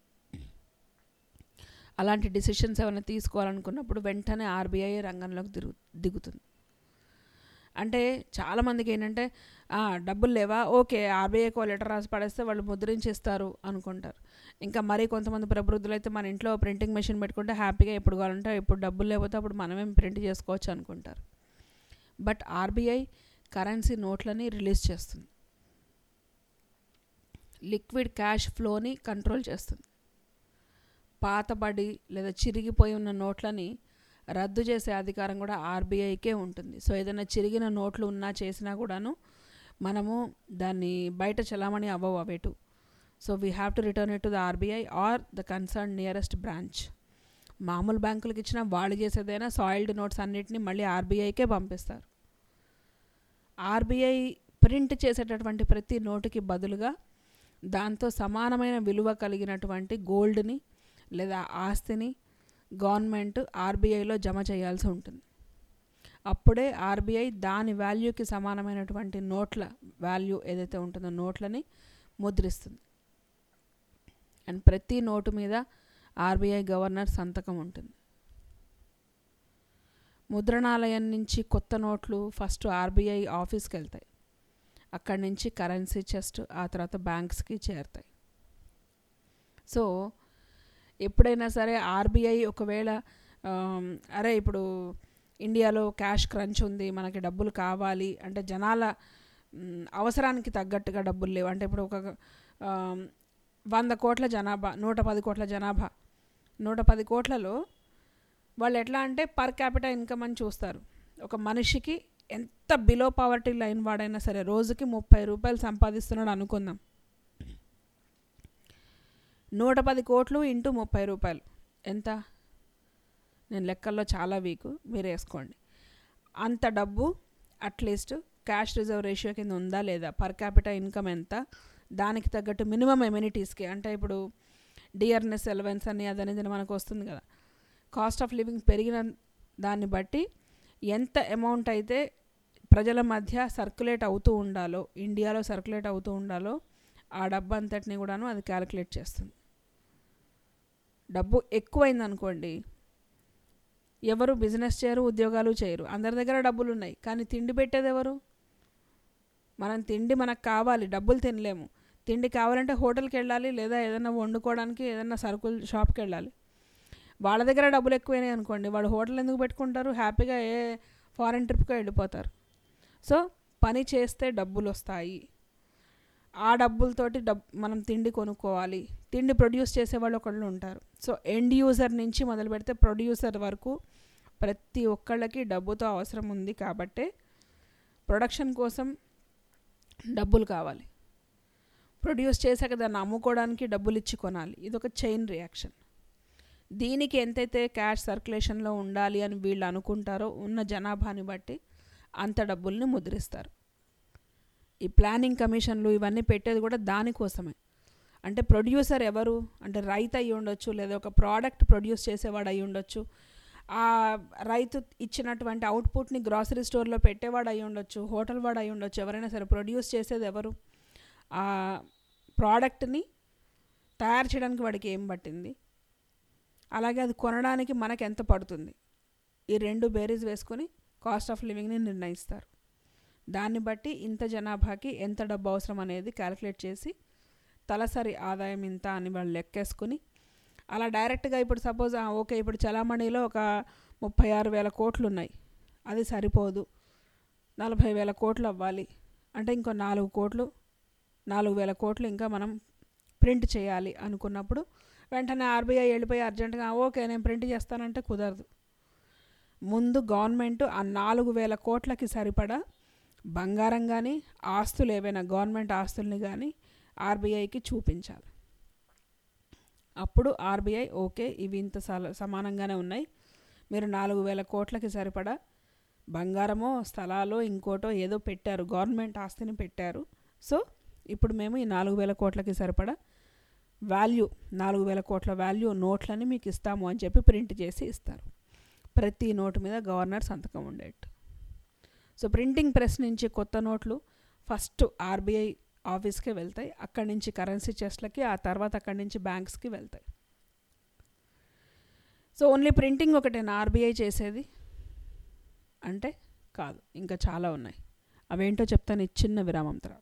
అలాంటి డిసిషన్స్ ఏమైనా తీసుకోవాలనుకున్నప్పుడు వెంటనే ఆర్బీఐ రంగంలోకి దిగుతుంది. అంటే చాలామందికి ఏంటంటే డబ్బులు లేవా, ఓకే ఆర్బీఐకి లెటర్ రాసి పడేస్తే వాళ్ళు ముద్రించి ఇస్తారు అనుకుంటారు. ఇంకా మరీ కొంతమంది ప్రబుద్ధులు అయితే మన ఇంట్లో ప్రింటింగ్ మెషిన్ పెట్టుకుంటే హ్యాపీగా ఎప్పుడు కావాలంటే ఎప్పుడు డబ్బులు లేకపోతే అప్పుడు మనమేం ప్రింట్ చేసుకోవచ్చు అనుకుంటారు. బట్ ఆర్బీఐ కరెన్సీ నోట్లని రిలీజ్ చేస్తుంది, లిక్విడ్ క్యాష్ ఫ్లోని కంట్రోల్ చేస్తుంది. పాతబడి లేదా చిరిగిపోయి ఉన్న నోట్లని రద్దు చేసే అధికారం కూడా ఆర్బీఐకే ఉంటుంది. సో ఏదైనా చిరిగిన నోట్లు ఉన్నా చేసినా కూడాను మనము దాన్ని బయట చలామణి అవ్వవు అవేటు. So we have to return it to the RBI or the concern nearest branch. మామూలు బ్యాంకులకు ఇచ్చినా వాళ్ళు చేసేదైనా సాయిల్డ్ నోట్స్ అన్నిటిని మళ్ళీ ఆర్బీఐకే పంపిస్తారు. ఆర్బీఐ ప్రింట్ చేసేటటువంటి ప్రతి నోటుకి బదులుగా దాంతో సమానమైన విలువ కలిగినటువంటి గోల్డ్ని లేదా ఆస్తిని గవర్నమెంట్ ఆర్బీఐలో జమ చేయాల్సి ఉంటుంది. అప్పుడే ఆర్బీఐ దాని వాల్యూకి సమానమైనటువంటి నోట్ల వాల్యూ ఏదైతే ఉంటుందో నోట్లని ముద్రిస్తుంది. అండ్ ప్రతి నోటు మీద ఆర్బీఐ గవర్నర్ సంతకం ఉంటుంది. ముద్రణాలయం నుంచి కొత్త నోట్లు ఫస్ట్ ఆర్బీఐ ఆఫీస్కి వెళ్తాయి. అక్కడి నుంచి కరెన్సీ చెస్ట్, ఆ తర్వాత బ్యాంక్స్కి చేరుతాయి. సో ఎప్పుడైనా సరే ఆర్బీఐ ఒకవేళ అరే ఇప్పుడు ఇండియాలో క్యాష్ క్రంచ్ ఉంది, మనకి డబ్బులు కావాలి అంటే జనాల అవసరానికి తగ్గట్టుగా డబ్బులు లేవు అంటే ఇప్పుడు ఒక 100 కోట్ల జనాభా, 110 కోట్ల జనాభా, 110 కోట్లలో వాళ్ళు ఎట్లా అంటే పర్ క్యాపిటల్ ఇన్కమ్ అని చూస్తారు. ఒక మనిషికి ఎంత బిలో పావర్టీ లైన్ వాడైనా సరే రోజుకి 30 రూపాయలు సంపాదిస్తున్నాడు అనుకుందాం. 110 కోట్లు ఇంటూ 30 రూపాయలు ఎంత? నేను లెక్కల్లో చాలా వీకు, మీరు వేసుకోండి. అంత డబ్బు అట్లీస్ట్ క్యాష్ రిజర్వ్ రేషియో కింద ఉందా లేదా, పర్ క్యాపిటల్ ఇన్కమ్ ఎంత, దానికి తగ్గట్టు మినిమం ఎమ్యూనిటీస్కి అంటే ఇప్పుడు డియర్నెస్ ఎలవెన్స్ అని అదనేది మనకు వస్తుంది కదా, కాస్ట్ ఆఫ్ లివింగ్ పెరిగిన దాన్ని బట్టి ఎంత అమౌంట్ అయితే ప్రజల మధ్య సర్క్యులేట్ అవుతూ ఉండాలో, ఇండియాలో సర్క్యులేట్ అవుతూ ఉండాలో ఆ డబ్బు అంతటిని కూడాను అది క్యాలిక్యులేట్ చేస్తుంది. డబ్బు ఎక్కువైంది అనుకోండి, ఎవరు బిజినెస్ చేయరు, ఉద్యోగాలు చేయరు, అందరి దగ్గర డబ్బులు ఉన్నాయి, కానీ తిండి పెట్టేది ఎవరు? మనం తిండి మనకు కావాలి, డబ్బులు తినలేము. తిండి కావాలంటే హోటల్కి వెళ్ళాలి, లేదా ఏదైనా వండుకోవడానికి ఏదైనా సరుకులు షాప్కి వెళ్ళాలి. వాళ్ళ దగ్గర డబ్బులు ఎక్కువైనాయి అనుకోండి, వాళ్ళు హోటల్ ఎందుకు పెట్టుకుంటారు? హ్యాపీగా ఏ ఫారెన్ ట్రిప్కి వెళ్ళిపోతారు. సో పని చేస్తే డబ్బులు వస్తాయి, ఆ డబ్బులతోటి మనం తిండి కొనుక్కోవాలి. తిండి ప్రొడ్యూస్ చేసేవాళ్ళు ఒకళ్ళు ఉంటారు. సో ఎండ్ యూజర్ నుంచి మొదలు పెడితే ప్రొడ్యూసర్ వరకు ప్రతి ఒక్కళ్ళకి డబ్బుతో అవసరం ఉంది. కాబట్టే ప్రొడక్షన్ కోసం డబ్బులు కావాలి, ప్రొడ్యూస్ చేశాక దాన్ని అమ్ముకోవడానికి డబ్బులు ఇచ్చి కొనాలి. ఇది ఒక చైన్ రియాక్షన్. దీనికి ఎంతైతే క్యాష్ సర్క్యులేషన్లో ఉండాలి అని వీళ్ళు అనుకుంటారో ఉన్న జనాభాని బట్టి అంత డబ్బుల్ని ముద్రిస్తారు. ఈ ప్లానింగ్ కమిషన్లు ఇవన్నీ పెట్టేది కూడా దానికోసమే. అంటే ప్రొడ్యూసర్ ఎవరు అంటే రైతు అయి ఉండొచ్చు, లేదా ఒక ప్రోడక్ట్ ప్రొడ్యూస్ చేసేవాడు అయి ఉండొచ్చు, ఆ రైతు ఇచ్చినటువంటి అవుట్పుట్ని గ్రాసరీ స్టోర్లో పెట్టేవాడు అయి ఉండొచ్చు, హోటల్ వాడు అయి ఉండొచ్చు. ఎవరైనా సరే ప్రొడ్యూస్ చేసేది ఎవరు? ఆ ప్రోడక్ట్ని తయారు చేయడానికి వాడికి ఏం పట్టింది, అలాగే అది కొనడానికి మనకు ఎంత పడుతుంది, ఈ రెండు బేరీస్ వేసుకొని కాస్ట్ ఆఫ్ లివింగ్ని నిర్ణయిస్తారు. దాన్ని బట్టి ఇంత జనాభాకి ఎంత డబ్బు అవసరం అనేది క్యాలిక్యులేట్ చేసి తలసరి ఆదాయం ఇంత అని వాళ్ళు లెక్కేసుకుని అలా డైరెక్ట్గా ఇప్పుడు సపోజ్ ఓకే ఇప్పుడు చలామణిలో ఒక 36,000 కోట్లు ఉన్నాయి, అది సరిపోదు, 40,000 కోట్లు అవ్వాలి అంటే ఇంకో 4,000 కోట్లు ఇంకా మనం ప్రింట్ చేయాలి అనుకున్నప్పుడు వెంటనే ఆర్బీఐ వెళ్ళిపోయి అర్జెంటుగా ఓకే నేను ప్రింట్ చేస్తానంటే కుదరదు. ముందు గవర్నమెంట్ ఆ 4,000 కోట్లకి సరిపడా బంగారం కానీ ఆస్తులు ఏవైనా గవర్నమెంట్ ఆస్తుల్ని కానీ ఆర్బీఐకి చూపించాలి. అప్పుడు ఆర్బీఐ ఓకే ఇవి ఇంత సమానంగానే ఉన్నాయి, మీరు 4,000 కోట్లకి సరిపడా బంగారమో స్థలాలో ఇంకోటో ఏదో పెట్టారు, గవర్నమెంట్ ఆస్తిని పెట్టారు, సో ఇప్పుడు మేము ఈ 4,000 కోట్లకి సరిపడా వాల్యూ 4,000 కోట్ల వాల్యూ నోట్లని మీకు ఇస్తాము అని చెప్పి ప్రింట్ చేసి ఇస్తారు. ప్రతి నోటు మీద గవర్నర్ సంతకం ఉండేట్టు. సో ప్రింటింగ్ ప్రెస్ నుంచి కొత్త నోట్లు ఫస్ట్ ఆర్బీఐ ఆఫీస్కే వెళ్తాయి, అక్కడి నుంచి కరెన్సీ చెస్ట్లకి, ఆ తర్వాత అక్కడి నుంచి బ్యాంక్స్కి వెళ్తాయి. సో ఓన్లీ ప్రింటింగ్ ఒకటేనా ఆర్బీఐ చేసేది అంటే కాదు, ఇంకా చాలా ఉన్నాయి. అవేంటో చెప్తాను ఈ చిన్న విరామం తర్వాత.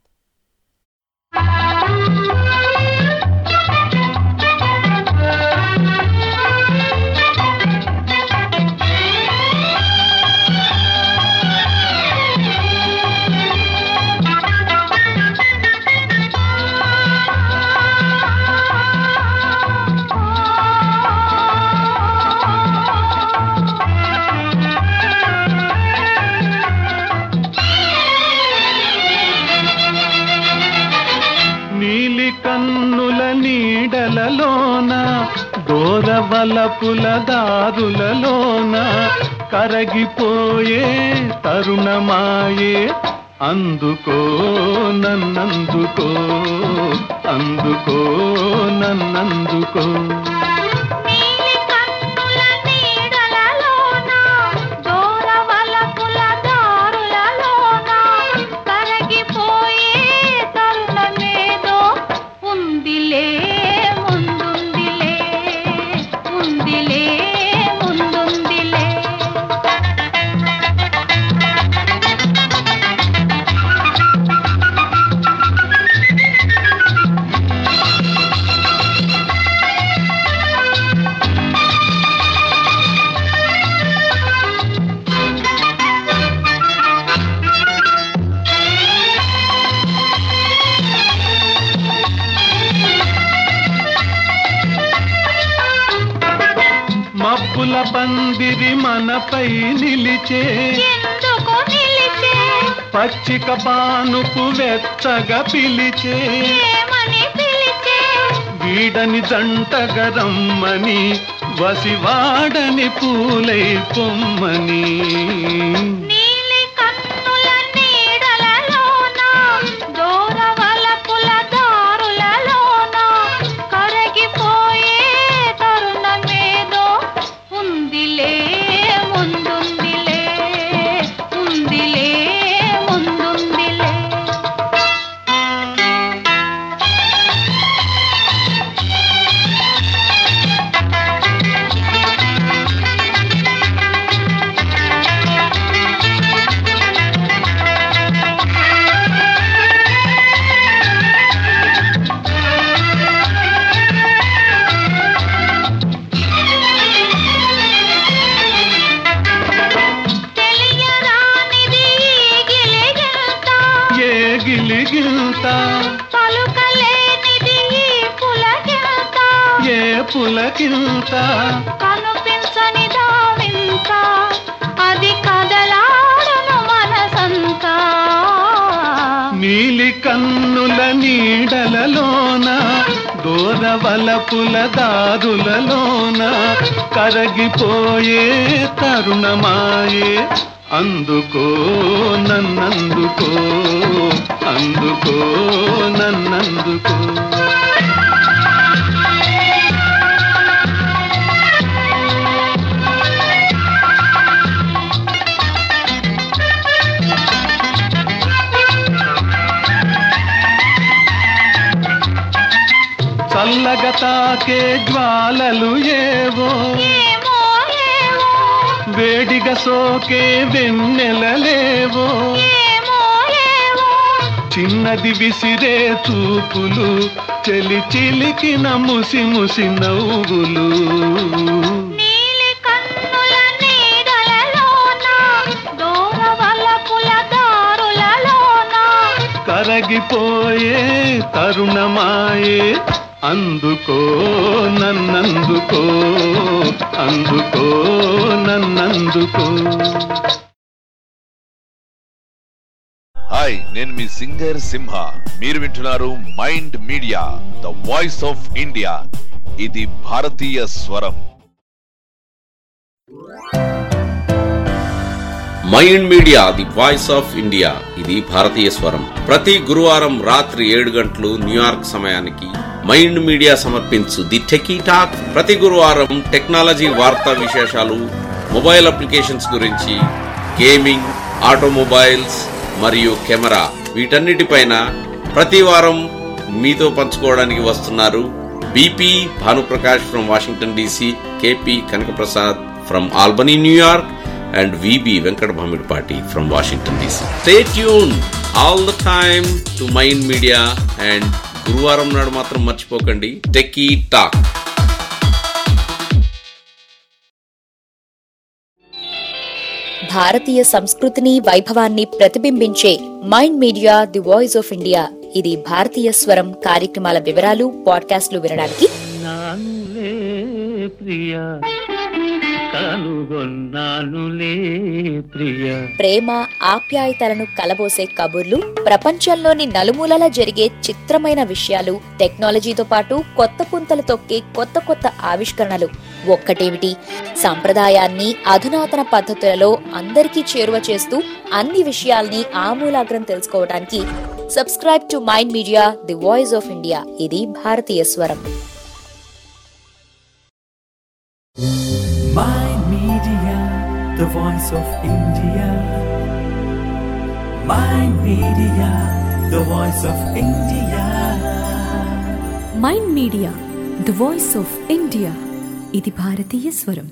నీడలలోన దూరవలపుల దారులలోన కరగిపోయే తరుణమాయే అందుకో నన్నందుకో అందుకో నన్నందుకో మబ్బుల పందిరి మనపై నిలిచే పచ్చిక పానుపు వెచ్చగా పిలిచే వీడని జంటగా రమ్మని వసివాడని పూలై పొమ్మని పులకింత కనుపించని దావింత అది కదలాడును మనసంతా కన్నుల నీడలలోన దూరవలపుల దారులలోన కరగిపోయే తరుణమాయే అందుకో నన్నందుకో అందుకో నన్నందుకో చల్లగా తాకే జ్వాలలు ఏవో వేడిగా సోకే వెన్నెలలేవో చిన్నది విసిరే చూపులు చెలి చిలికిన ముసి ముసి నవ్వులు కరగిపోయే తరుణమాయే అందుకో నన్నందుకో అందుకో నన్నందుకో. హాయ్, నేను మీ సింగర్ సింహ. మీరు వింటున్నారు mind media, the voice of India. ఇది భారతీయ స్వరం. Mind media, the voice of India. ఇది భారతీయ స్వరం. ప్రతి గురువారం రాత్రి 7 గంటలు న్యూయార్క్ సమయానికి మైండ్ మీడియా సమర్పించు ది టెకీ టాక్. ప్రతి గురువారం టెక్నాలజీ వార్తా విశేషాలు, మొబైల్ అప్లికేషన్స్ గురించి, గేమింగ్, ఆటోమొబైల్స్ మరియు కెమెరా, వీటన్నిటిపైన ప్రతి వారం మీతో పంచుకోవడానికి వస్తున్నారు BP Bhanuprakash from Washington DC, KP Kanakaprasad from Albany New York, and VB Venkat Bhamidpati from Washington DC. Stay tuned all the time to Mind Media, and గురువారం నాడు మాత్రం మర్చిపోకండి టెకీ టాక్. భారతీయ సంస్కృతిని, వైభవాన్ని ప్రతిబింబించే mind media, the voice of India. ఇది భారతీయ స్వరం కార్యక్రమాల వివరాలు, పాడ్కాస్ట్లు వినడానికి ప్రేమ, ఆప్యాయతలను కలబోసే కబుర్లు, ప్రపంచంలోని నలుమూలలా జరిగే చిత్రమైన విషయాలు, టెక్నాలజీతో పాటు కొత్త పుంతలు తొక్కే కొత్త కొత్త ఆవిష్కరణలు. ఒక్కటేమిటి, సంప్రదాయాన్ని అధునాతన పద్ధతులలో అందరికీ చేరువ చేస్తూ అన్ని విషయాల్ని ఆమూలాగ్రం తెలుసుకోవడానికి subscribe to mind media, the voice of India. ఇది భారతీయ స్వరం. Mind Media, the voice of India. Mind Media, the voice of India. Mind media, the voice of India. ఇది భారతీయ స్వరం.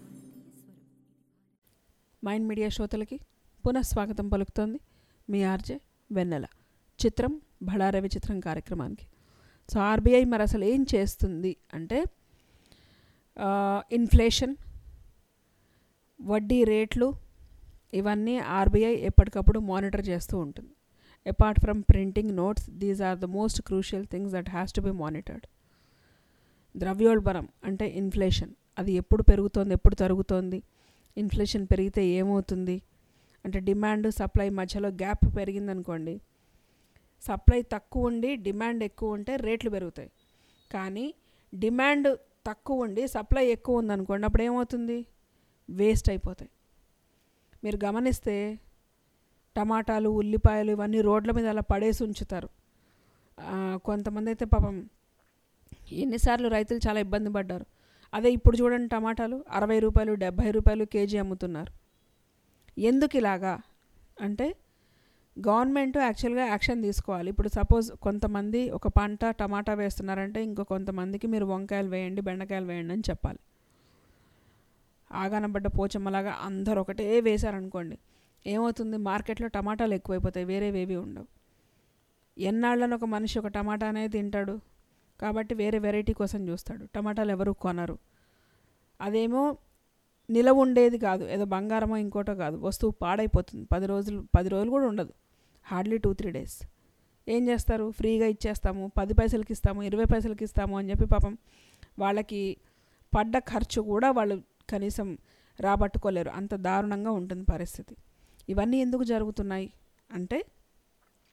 మైండ్ మీడియా శ్రోతలకి పునఃస్వాగతం పలుకుతోంది మీ ఆర్జే వెన్నెల. చిత్రం బళారే విచిత్రం కార్యక్రమానికి. సో ఆర్బీఐ మరి అసలు ఏం చేస్తుంది అంటే, ఇన్ఫ్లేషన్, వడ్డీ రేట్లు, ఇవన్నీ ఆర్బీఐ ఎప్పటికప్పుడు మానిటర్ చేస్తూ ఉంటుంది. Apart from printing notes, these are the most crucial things that has to be monitored. ద్రవ్యోల్బణం అంటే ఇన్ఫ్లేషన్, అది ఎప్పుడు పెరుగుతోంది, ఎప్పుడు తరుగుతోంది, ఇన్ఫ్లేషన్ పెరిగితే ఏమవుతుంది అంటే, డిమాండ్ సప్లై మధ్యలో గ్యాప్ పెరిగిందనుకోండి, సప్లై తక్కువ ఉండి డిమాండ్ ఎక్కువ ఉంటే రేట్లు పెరుగుతాయి. కానీ డిమాండ్ తక్కువ ఉండి సప్లై ఎక్కువ ఉందనుకోండి, అప్పుడు ఏమవుతుంది, వేస్ట్ అయిపోతాయి. మీరు గమనిస్తే టమాటాలు, ఉల్లిపాయలు ఇవన్నీ రోడ్ల మీద అలా పడేసి ఉంచుతారు. కొంతమంది అయితే పాపం ఎన్నిసార్లు రైతులు చాలా ఇబ్బంది పడ్డారు. అదే ఇప్పుడు చూడండి, టమాటాలు 60 రూపాయలు, 70 రూపాయలు కేజీ అమ్ముతున్నారు. ఎందుకు ఇలాగా అంటే, గవర్నమెంట్ యాక్చువల్గా యాక్షన్ తీసుకోవాలి. ఇప్పుడు సపోజ్ కొంతమంది ఒక పంట టమాటా వేస్తున్నారంటే, ఇంకో కొంతమందికి మీరు వంకాయలు వేయండి, బెండకాయలు వేయండి అని చెప్పాలి. ఆగానబడ్డ పోచమ్మలాగా అందరూ ఒకటే వేశారనుకోండి, ఏమవుతుంది, మార్కెట్లో టమాటాలు ఎక్కువైపోతాయి, వేరేవేవి ఉండవు. ఎన్నాళ్ళని ఒక మనిషి ఒక టమాటా అనేది తింటాడు, కాబట్టి వేరే వెరైటీ కోసం చూస్తాడు. టమాటాలు ఎవరు కొనరు. అదేమో నిలవ ఉండేది కాదు, ఏదో బంగారమో ఇంకోటో కాదు, వస్తువు పాడైపోతుంది. 10 రోజులు కూడా ఉండదు, హార్డ్లీ 2-3 days. ఏం చేస్తారు, ఫ్రీగా ఇచ్చేస్తాము, 10 పైసలకి ఇస్తాము, 20 పైసలకి ఇస్తాము అని చెప్పి పాపం వాళ్ళకి పడ్డ ఖర్చు కూడా వాళ్ళు కనీసం రాబట్టుకోలేరు. అంత దారుణంగా ఉంటుంది పరిస్థితి. ఇవన్నీ ఎందుకు జరుగుతున్నాయి అంటే,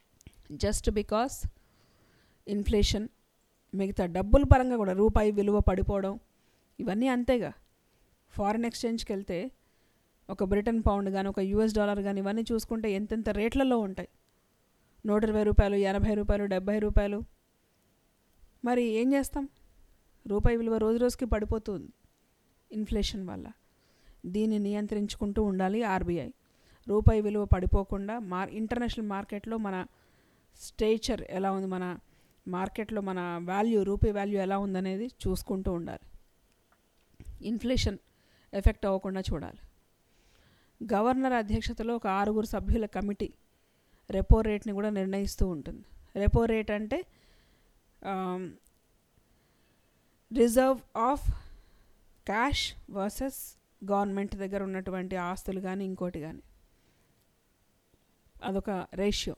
జస్ట్ బికాస్ ఇన్ఫ్లేషన్, మిగతా డబ్బుల పరంగా కూడా రూపాయి విలువ పడిపోవడం ఇవన్నీ అంతేగా. ఫారిన్ ఎక్స్చేంజ్కి వెళ్తే ఒక బ్రిటన్ పౌండ్ కానీ ఒక US డాలర్ కానీ ఇవన్నీ చూసుకుంటే ఎంతెంత రేట్లలో ఉంటాయి. 120 రూపాయలు, 80 రూపాయలు, 70 రూపాయలు. మరి ఏం చేస్తాం? రూపాయి విలువ రోజు రోజుకి పడిపోతుంది ఇన్ఫ్లేషన్ వల్ల. దీన్ని నియంత్రించుకుంటూ ఉండాలి ఆర్బీఐ. రూపాయి విలువ పడిపోకుండా ఇంటర్నేషనల్ మార్కెట్లో మన స్టేచర్ ఎలా ఉంది, మన మార్కెట్లో మన వాల్యూ, రూపీ వాల్యూ ఎలా ఉందనేది చూసుకుంటూ ఉండాలి. ఇన్ఫ్లేషన్ ఎఫెక్ట్ అవ్వకుండా చూడాలి. గవర్నర్ అధ్యక్షతలో ఒక 6 సభ్యుల కమిటీ రెపో రేట్ని కూడా నిర్ణయిస్తూ ఉంటుంది. రెపో రేట్ అంటే reserve of cash versus government దగ్గర ఉన్నటువంటి ఆస్తులు కానీ ఇంకోటి కానీ, అదొక రేషియో.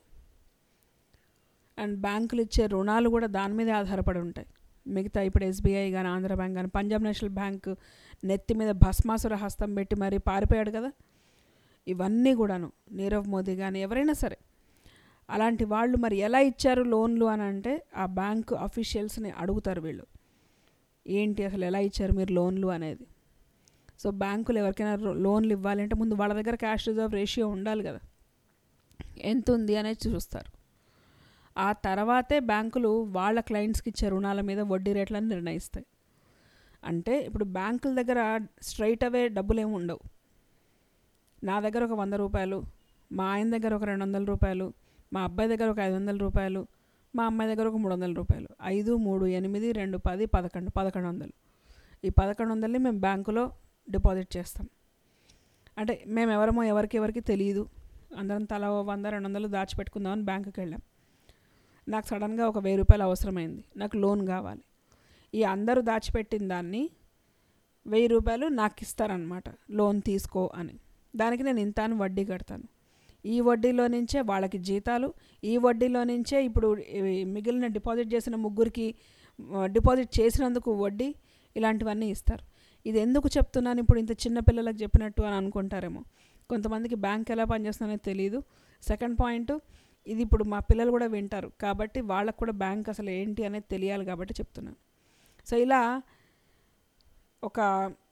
అండ్ బ్యాంకులు ఇచ్చే రుణాలు కూడా దాని మీదే ఆధారపడి ఉంటాయి. మిగతా ఇప్పుడు SBI కానీ, ఆంధ్ర బ్యాంక్ కానీ, పంజాబ్ నేషనల్ బ్యాంక్ నెత్తి మీద భస్మాసుర హస్తం పెట్టి మరీ పారిపోయాడు కదా. ఇవన్నీ కూడాను నీరవ్ మోదీ కానీ ఎవరైనా సరే అలాంటి వాళ్ళు మరి ఎలా ఇచ్చారు లోన్లు అని అంటే ఆ బ్యాంకు అఫీషియల్స్ని అడుగుతారు వీళ్ళు, ఏంటి అసలు ఎలా ఇచ్చారు మీరు లోన్లు అనేది. సో బ్యాంకులు ఎవరికైనా లోన్లు ఇవ్వాలంటే ముందు వాళ్ళ దగ్గర క్యాష్ రిజర్వ్ రేషియో ఉండాలి కదా, ఎంత ఉంది అనేది చూస్తారు. ఆ తర్వాతే బ్యాంకులు వాళ్ళ క్లయింట్స్కి ఇచ్చే రుణాల మీద వడ్డీ రేట్లను నిర్ణయిస్తాయి. అంటే ఇప్పుడు బ్యాంకుల దగ్గర స్ట్రైట్ అవే డబ్బులు ఏమి ఉండవు. నా దగ్గర ఒక 100 రూపాయలు, మా ఆయన దగ్గర ఒక 200 రూపాయలు, మా అబ్బాయి దగ్గర ఒక 500 రూపాయలు, మా అమ్మాయి దగ్గర ఒక 300 రూపాయలు, 5, 3, 8, 2, 10, 11, 1100. ఈ 1100ని మేము బ్యాంకులో డిపాజిట్ చేస్తాం. అంటే మేము ఎవరమో ఎవరికి తెలియదు, అందరం తల 100, 200 దాచిపెట్టుకుందామని బ్యాంకుకి వెళ్ళాం. నాకు సడన్గా ఒక 1000 రూపాయలు అవసరమైంది, నాకు లోన్ కావాలి. ఈ అందరూ దాచిపెట్టిన దాన్ని 1000 రూపాయలు నాకు ఇస్తారనమాట, లోన్ తీసుకో అని. దానికి నేను ఇంత అని వడ్డీ కడతాను. ఈ వడ్డీలో నుంచే వాళ్ళకి జీతాలు, ఈ వడ్డీలో నుంచే ఇప్పుడు మిగిలిన డిపాజిట్ చేసిన 3కి డిపాజిట్ చేసినందుకు వడ్డీ, ఇలాంటివన్నీ ఇస్తారు. ఇది ఎందుకు చెప్తున్నాను ఇప్పుడు ఇంత చిన్న పిల్లలకు చెప్పినట్టు అని అనుకుంటారేమో. కొంతమందికి బ్యాంక్ ఎలా పనిచేస్తుందనేది తెలియదు. సెకండ్ పాయింట్, ఇది ఇప్పుడు మా పిల్లలు కూడా వింటారు కాబట్టి వాళ్ళకు కూడా బ్యాంక్ అసలు ఏంటి అనేది తెలియాలి కాబట్టి చెప్తున్నాను. సో ఇలా ఒక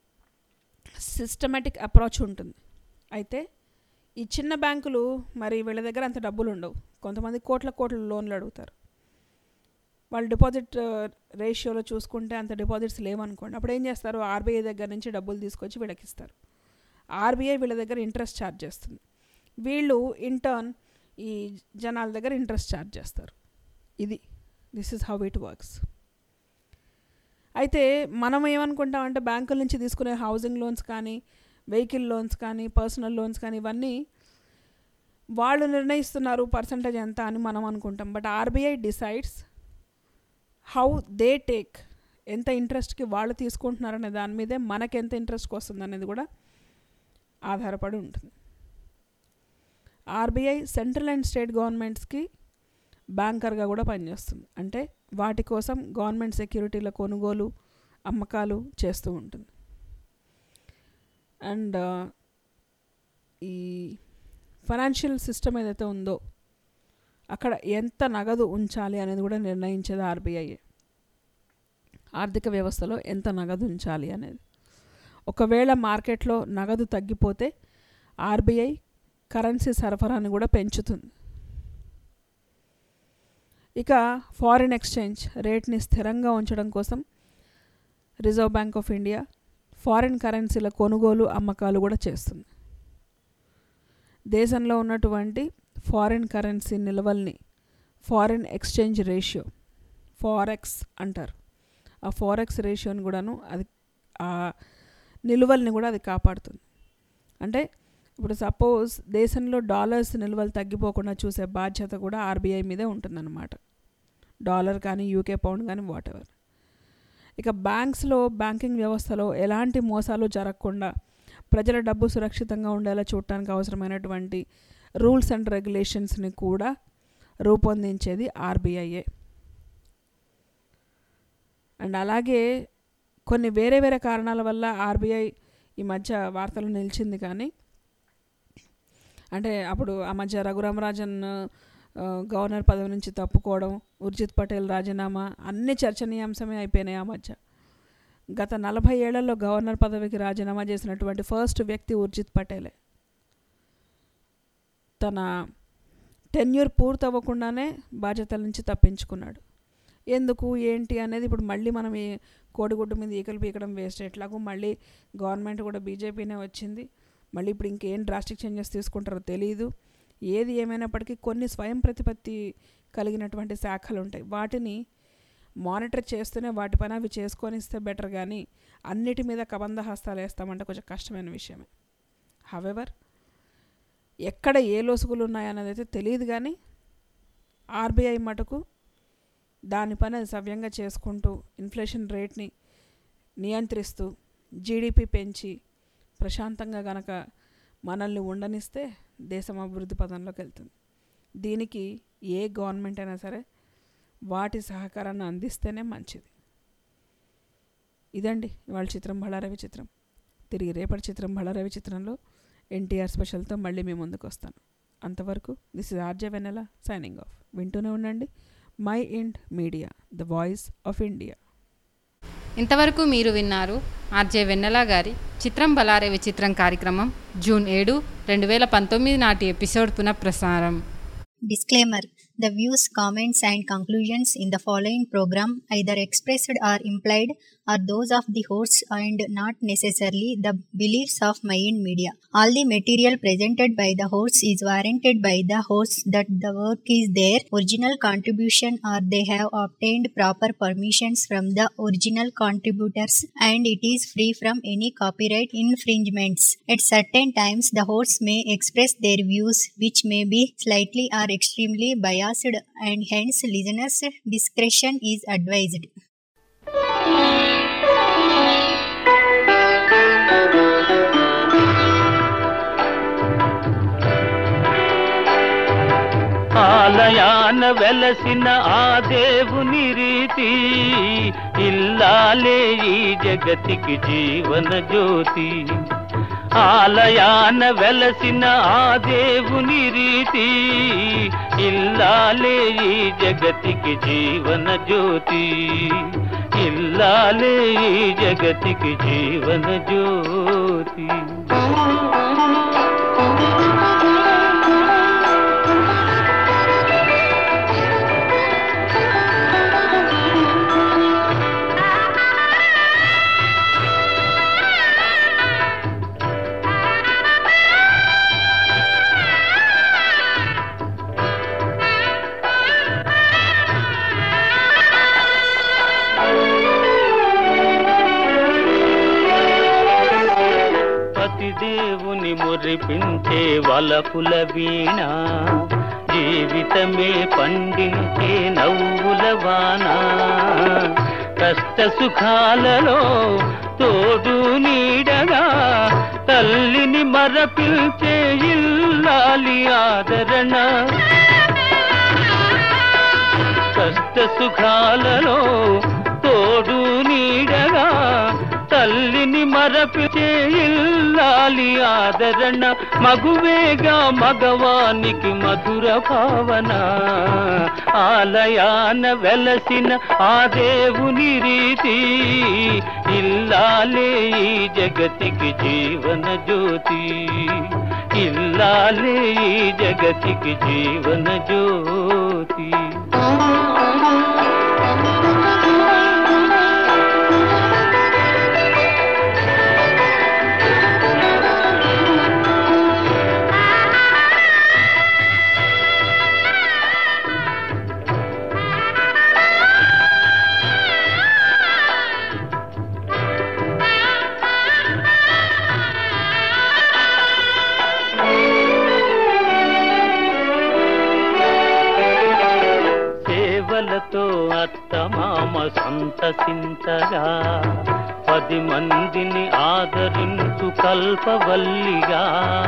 సిస్టమేటిక్ అప్రోచ్ ఉంటుంది. అయితే ఈ చిన్న బ్యాంకులు మరి వీళ్ళ దగ్గర అంత డబ్బులు ఉండవు. కొంతమంది కోట్ల లోన్లు అడుగుతారు. వాళ్ళు డిపాజిట్ రేషియోలో చూసుకుంటే అంత డిపాజిట్స్ లేవనుకోండి, అప్పుడు ఏం చేస్తారు, ఆర్బీఐ దగ్గర నుంచి డబ్బులు తీసుకొచ్చి వీళ్ళకి ఇస్తారు. ఆర్బీఐ వీళ్ళ దగ్గర ఇంట్రెస్ట్ ఛార్జ్ చేస్తుంది, వీళ్ళు ఇంటర్న్ ఈ జనాల దగ్గర ఇంట్రెస్ట్ ఛార్జ్ చేస్తారు. This is how it works. అయితే మనం ఏమనుకుంటామంటే బ్యాంకుల నుంచి తీసుకునే హౌసింగ్ లోన్స్ కానీ, వెహికల్ లోన్స్ కానీ, పర్సనల్ లోన్స్ కానీ ఇవన్నీ వాళ్ళు నిర్ణయిస్తున్నారు పర్సంటేజ్ ఎంత అని మనం అనుకుంటాం. But RBI decides how they take, ఎంత ఇంట్రెస్ట్కి వాళ్ళు తీసుకుంటున్నారనే దాని మీదే మనకి ఎంత ఇంట్రెస్ట్కి వస్తుంది అనేది కూడా ఆధారపడి ఉంటుంది. ఆర్బీఐ సెంట్రల్ అండ్ స్టేట్ గవర్నమెంట్స్కి బ్యాంకర్గా కూడా పనిచేస్తుంది. అంటే వాటి కోసం గవర్నమెంట్ సెక్యూరిటీల కొనుగోలు, అమ్మకాలు చేస్తూ ఉంటుంది. అండ్ ఈ ఫైనాన్షియల్ సిస్టమ్ ఏదైతే ఉందో అక్కడ ఎంత నగదు ఉంచాలి అనేది కూడా నిర్ణయించేది ఆర్బీఐ. ఆర్థిక వ్యవస్థలో ఎంత నగదు ఉంచాలి అనేది. ఒకవేళ మార్కెట్లో నగదు తగ్గిపోతే ఆర్బీఐ కరెన్సీ సరఫరాని కూడా పెంచుతుంది. ఇక ఫారిన్ ఎక్స్చేంజ్ రేట్ని స్థిరంగా ఉంచడం కోసం reserve bank of India foreign కరెన్సీల కొనుగోలు, అమ్మకాలు కూడా చేస్తుంది. దేశంలో ఉన్నటువంటి ఫారిన్ కరెన్సీ నిల్వల్ని ఫారిన్ ఎక్స్చేంజ్ రేషియో, ఫారెక్స్ అంటారు. ఆ ఫారెక్స్ రేషియోని కూడాను అది, ఆ నిల్వల్ని కూడా అది కాపాడుతుంది. అంటే ఇప్పుడు సపోజ్ దేశంలో డాలర్స్ నిల్వలు తగ్గిపోకుండా చూసే బాధ్యత కూడా ఆర్బీఐ మీదే ఉంటుందన్నమాట. డాలర్ కానీ, యూకే పౌండ్ కానీ, వాటెవర్. ఇక బ్యాంక్స్లో, బ్యాంకింగ్ వ్యవస్థలో ఎలాంటి మోసాలు జరగకుండా ప్రజల డబ్బు సురక్షితంగా ఉండేలా చూడటానికి అవసరమైనటువంటి రూల్స్ అండ్ రెగ్యులేషన్స్ని కూడా రూపొందించేది ఆర్బీఐఏ. అండ్ అలాగే కొన్ని వేరే వేరే కారణాల వల్ల ఆర్బీఐ ఈ మధ్య వార్తలు నిలిచింది. కానీ అంటే అప్పుడు ఆ మధ్య రఘురామరాజన్ గవర్నర్ పదవి నుంచి తప్పుకోవడం, ఉర్జిత్ పటేల్ రాజీనామా అన్ని చర్చనీయాంశమే అయిపోయినాయి ఆ మధ్య. గత 40 ఏళ్లలో గవర్నర్ పదవికి రాజీనామా చేసినటువంటి ఫస్ట్ వ్యక్తి ఉర్జిత్ పటేలే. తన టెన్యూర్ పూర్తవ్వకుండానే బాధ్యతల నుంచి తప్పించుకున్నాడు. ఎందుకు ఏంటి అనేది ఇప్పుడు మళ్ళీ మనం ఈ కోడిగుడ్డు మీద ఈకలు పీకడం వేస్ట్. ఎట్లాగో మళ్ళీ గవర్నమెంట్ కూడా బీజేపీనే వచ్చింది. మళ్ళీ ఇప్పుడు ఇంకేం డ్రాస్టిక్ చేంజెస్ తీసుకుంటారో తెలియదు. ఏది ఏమైనప్పటికీ కొన్ని స్వయం ప్రతిపత్తి కలిగినటువంటి శాఖలు ఉంటాయి, వాటిని మానిటర్ చేస్తూనే వాటి పని అవి చేసుకొని ఇస్తే బెటర్. కానీ అన్నిటి మీద కబంధ హస్తాలు వేస్తామంటే కొంచెం కష్టమైన విషయమే. హవెవర్ ఎక్కడ ఏ లోసుగులు ఉన్నాయన్నది అయితే తెలియదు. కానీ ఆర్బీఐ మటుకు దాని పని అది సవ్యంగా చేసుకుంటూ ఇన్ఫ్లేషన్ రేట్ని నియంత్రిస్తూ జీడిపి పెంచి ప్రశాంతంగా గనక మనల్ని ఉండనిస్తే దేశం అభివృద్ధి పదంలోకి వెళ్తుంది. దీనికి ఏ గవర్నమెంట్ అయినా సరే వాటి సహకారాన్ని అందిస్తేనే మంచిది. ఇదండి ఇవాళ చిత్రం బళారే విచిత్రం. తిరిగి రేపటి చిత్రం బళారే విచిత్రంలో ఎన్టీఆర్ స్పెషల్తో మళ్ళీ మీ ముందుకు వస్తాను. అంతవరకు this is RJ Vennela signing off. వింటూనే ఉండండి mind media, the voice of India. ఇంతవరకు మీరు విన్నారు ఆర్జే వెన్నెల గారి చిత్రం బళారే విచిత్రం కార్యక్రమం జూన్ 7, 2019 నాటి ఎపిసోడ్ పునఃప్రసారం. Disclaimer: the views, comments and conclusions in the following program either expressed or implied are those of the hosts and not necessarily the beliefs of Mind Media. All the material presented by the hosts is warranted by the hosts that the work is their original contribution or they have obtained proper permissions from the original contributors and it is free from any copyright infringements. At certain times the hosts may express their views which may be slightly or extremely biased and hence listeners' discretion is advised. ఆలయాన వెలసిన ఆ దేవుని రీతి ఇల్లాలే ఈ జగతికి జీవన జ్యోతి. ఆలయాన వెలసిన ఆ దేవుని రీతి ఇల్లాలే ఈ జగతికి జీవన జ్యోతి. ఇల్లాలే ఈ జగతికి జీవన జ్యోతి. దేవుని మురిపించే వలపుల వీణ జీవితమే పండించే నవ్వుల వాన. కష్ట సుఖాలలో తోడు నీడగా తల్లిని మరపిల్చే ఇల్లాలి ఆదరణ. కష్ట సుఖాలలో తోడు నీడగా తల్లిని మరపిచే ఇల్లాలి ఆదరణ. మగువేగా మగవానికి మధుర భావన. ఆలయాన వెలసిన ఆ దేవుని రీతి ఇల్లాలే ఈ జగతికి జీవన జ్యోతి. ఇల్లాలే ఈ జగతికి జీవన జ్యోతి. సేవలతో అత్తమామ సంతసించగా 10 మందిని ఆదరించు కల్పవల్లిగా.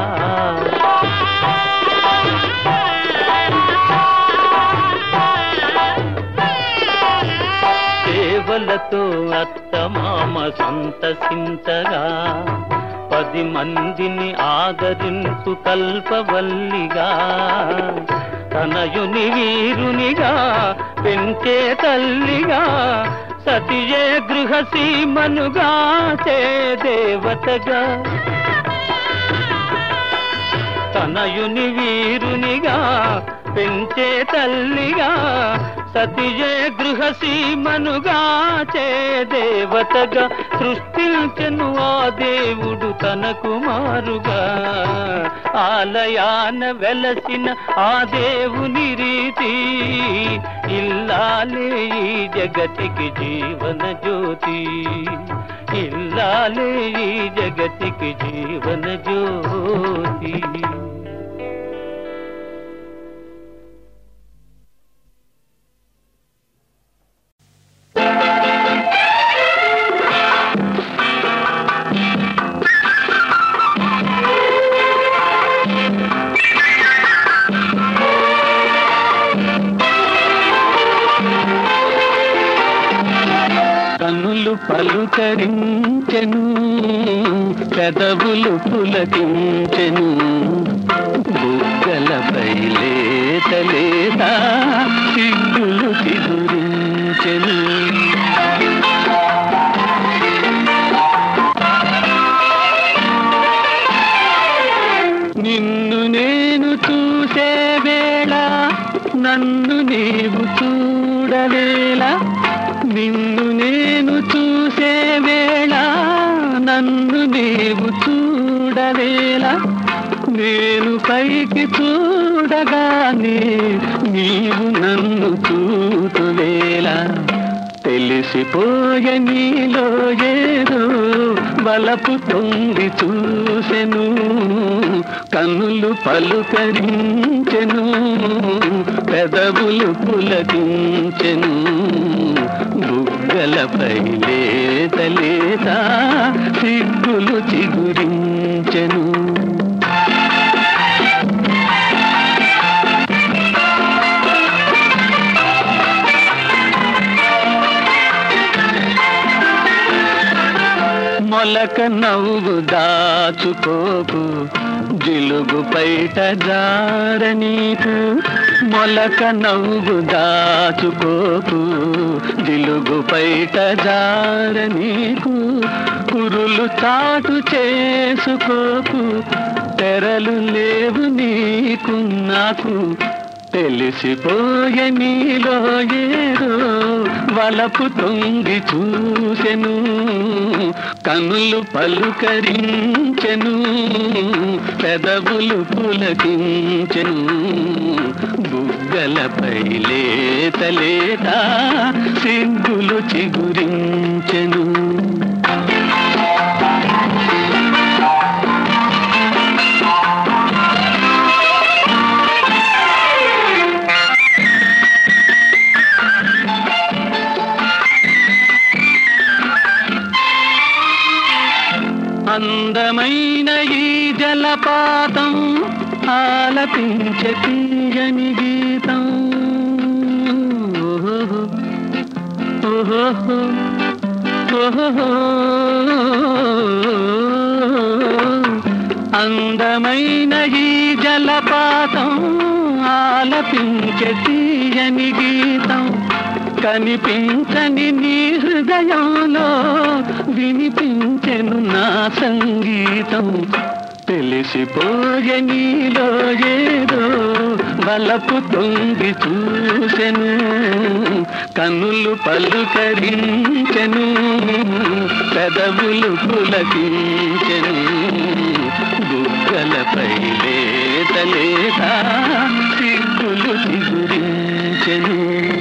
సేవలతో అత్తమామ సంతసించగా 10 మందిని ఆదరించు కల్పవల్లిగా. తనయుని వీరునిగా పెంచే తల్లిగా సతియే గృహసీమనుగా చే దేవతగా తనయుని వీరునిగా పెంచే తల్లిగా సతియే గృహసీమనుగా చే దేవతగా సృష్టించెను ఆ దేవుడు తన కుమారుగా ఆలయాన వెలసిన ఆ దేవుని రీతి ఇల్లాలే ఈ జగతికి జీవన జ్యోతి ఇల్లాలే ఈ జగతికి జీవన జ్యోతి. కన్నులు పలుకరించెను పెదవులు పులకించెను బుగ్గలపై లేత లేత సిగ్గులు చిగురించెను నిన్ను నేను చూసే వేళ నన్ను నీవు చూడవేళ నిన్ను నేను చూసే వేళ నన్ను నీవు చూడవేళ నేను పైకి చూడగానే నీవు నన్ను చూతువేళ తెలిసిపోయే నీలో ఏదో వలపు తొంగి చూసెను కన్నులు పలుకరించెను పెదవులు పులకించెను బుగ్గలపై లేత లేత సిగ్గులు చిగురించెను మొలక నవ్వు దాచుకోకు జిలుగు పైట జారనీకు మొలక నవ్వు దాచుకోకు జిలుగు పైట జారనీకు కురులు చాటు చేసుకోకు తెరలు లేవు నీకు నాకు తెలిసిపోయే నీలో ఏదో వలపు తొంగి చూసెను కన్నులు పలుకరించెను పెదవులు పులకించెను బుగ్గలపై లేత లేత సిగ్గులు చిగురించెను అందమైన ఈ జలపాతం ఆలపించే తీయని గీతం ఓహో ఓహో ఓహో అందమైన ఈ జలపాతం ఆలపించే తీయని గీతం కనిపించని నీ హృదయంలో వినిపించెను నా సంగీతం తెలిసిపోయే నీలో ఏదో వలపు తొంగి చూసెను కన్నులు పలుకరించెను పెదవులు పులకించెను బుగ్గలపై లేత లేత సిగ్గులు చిగురించెను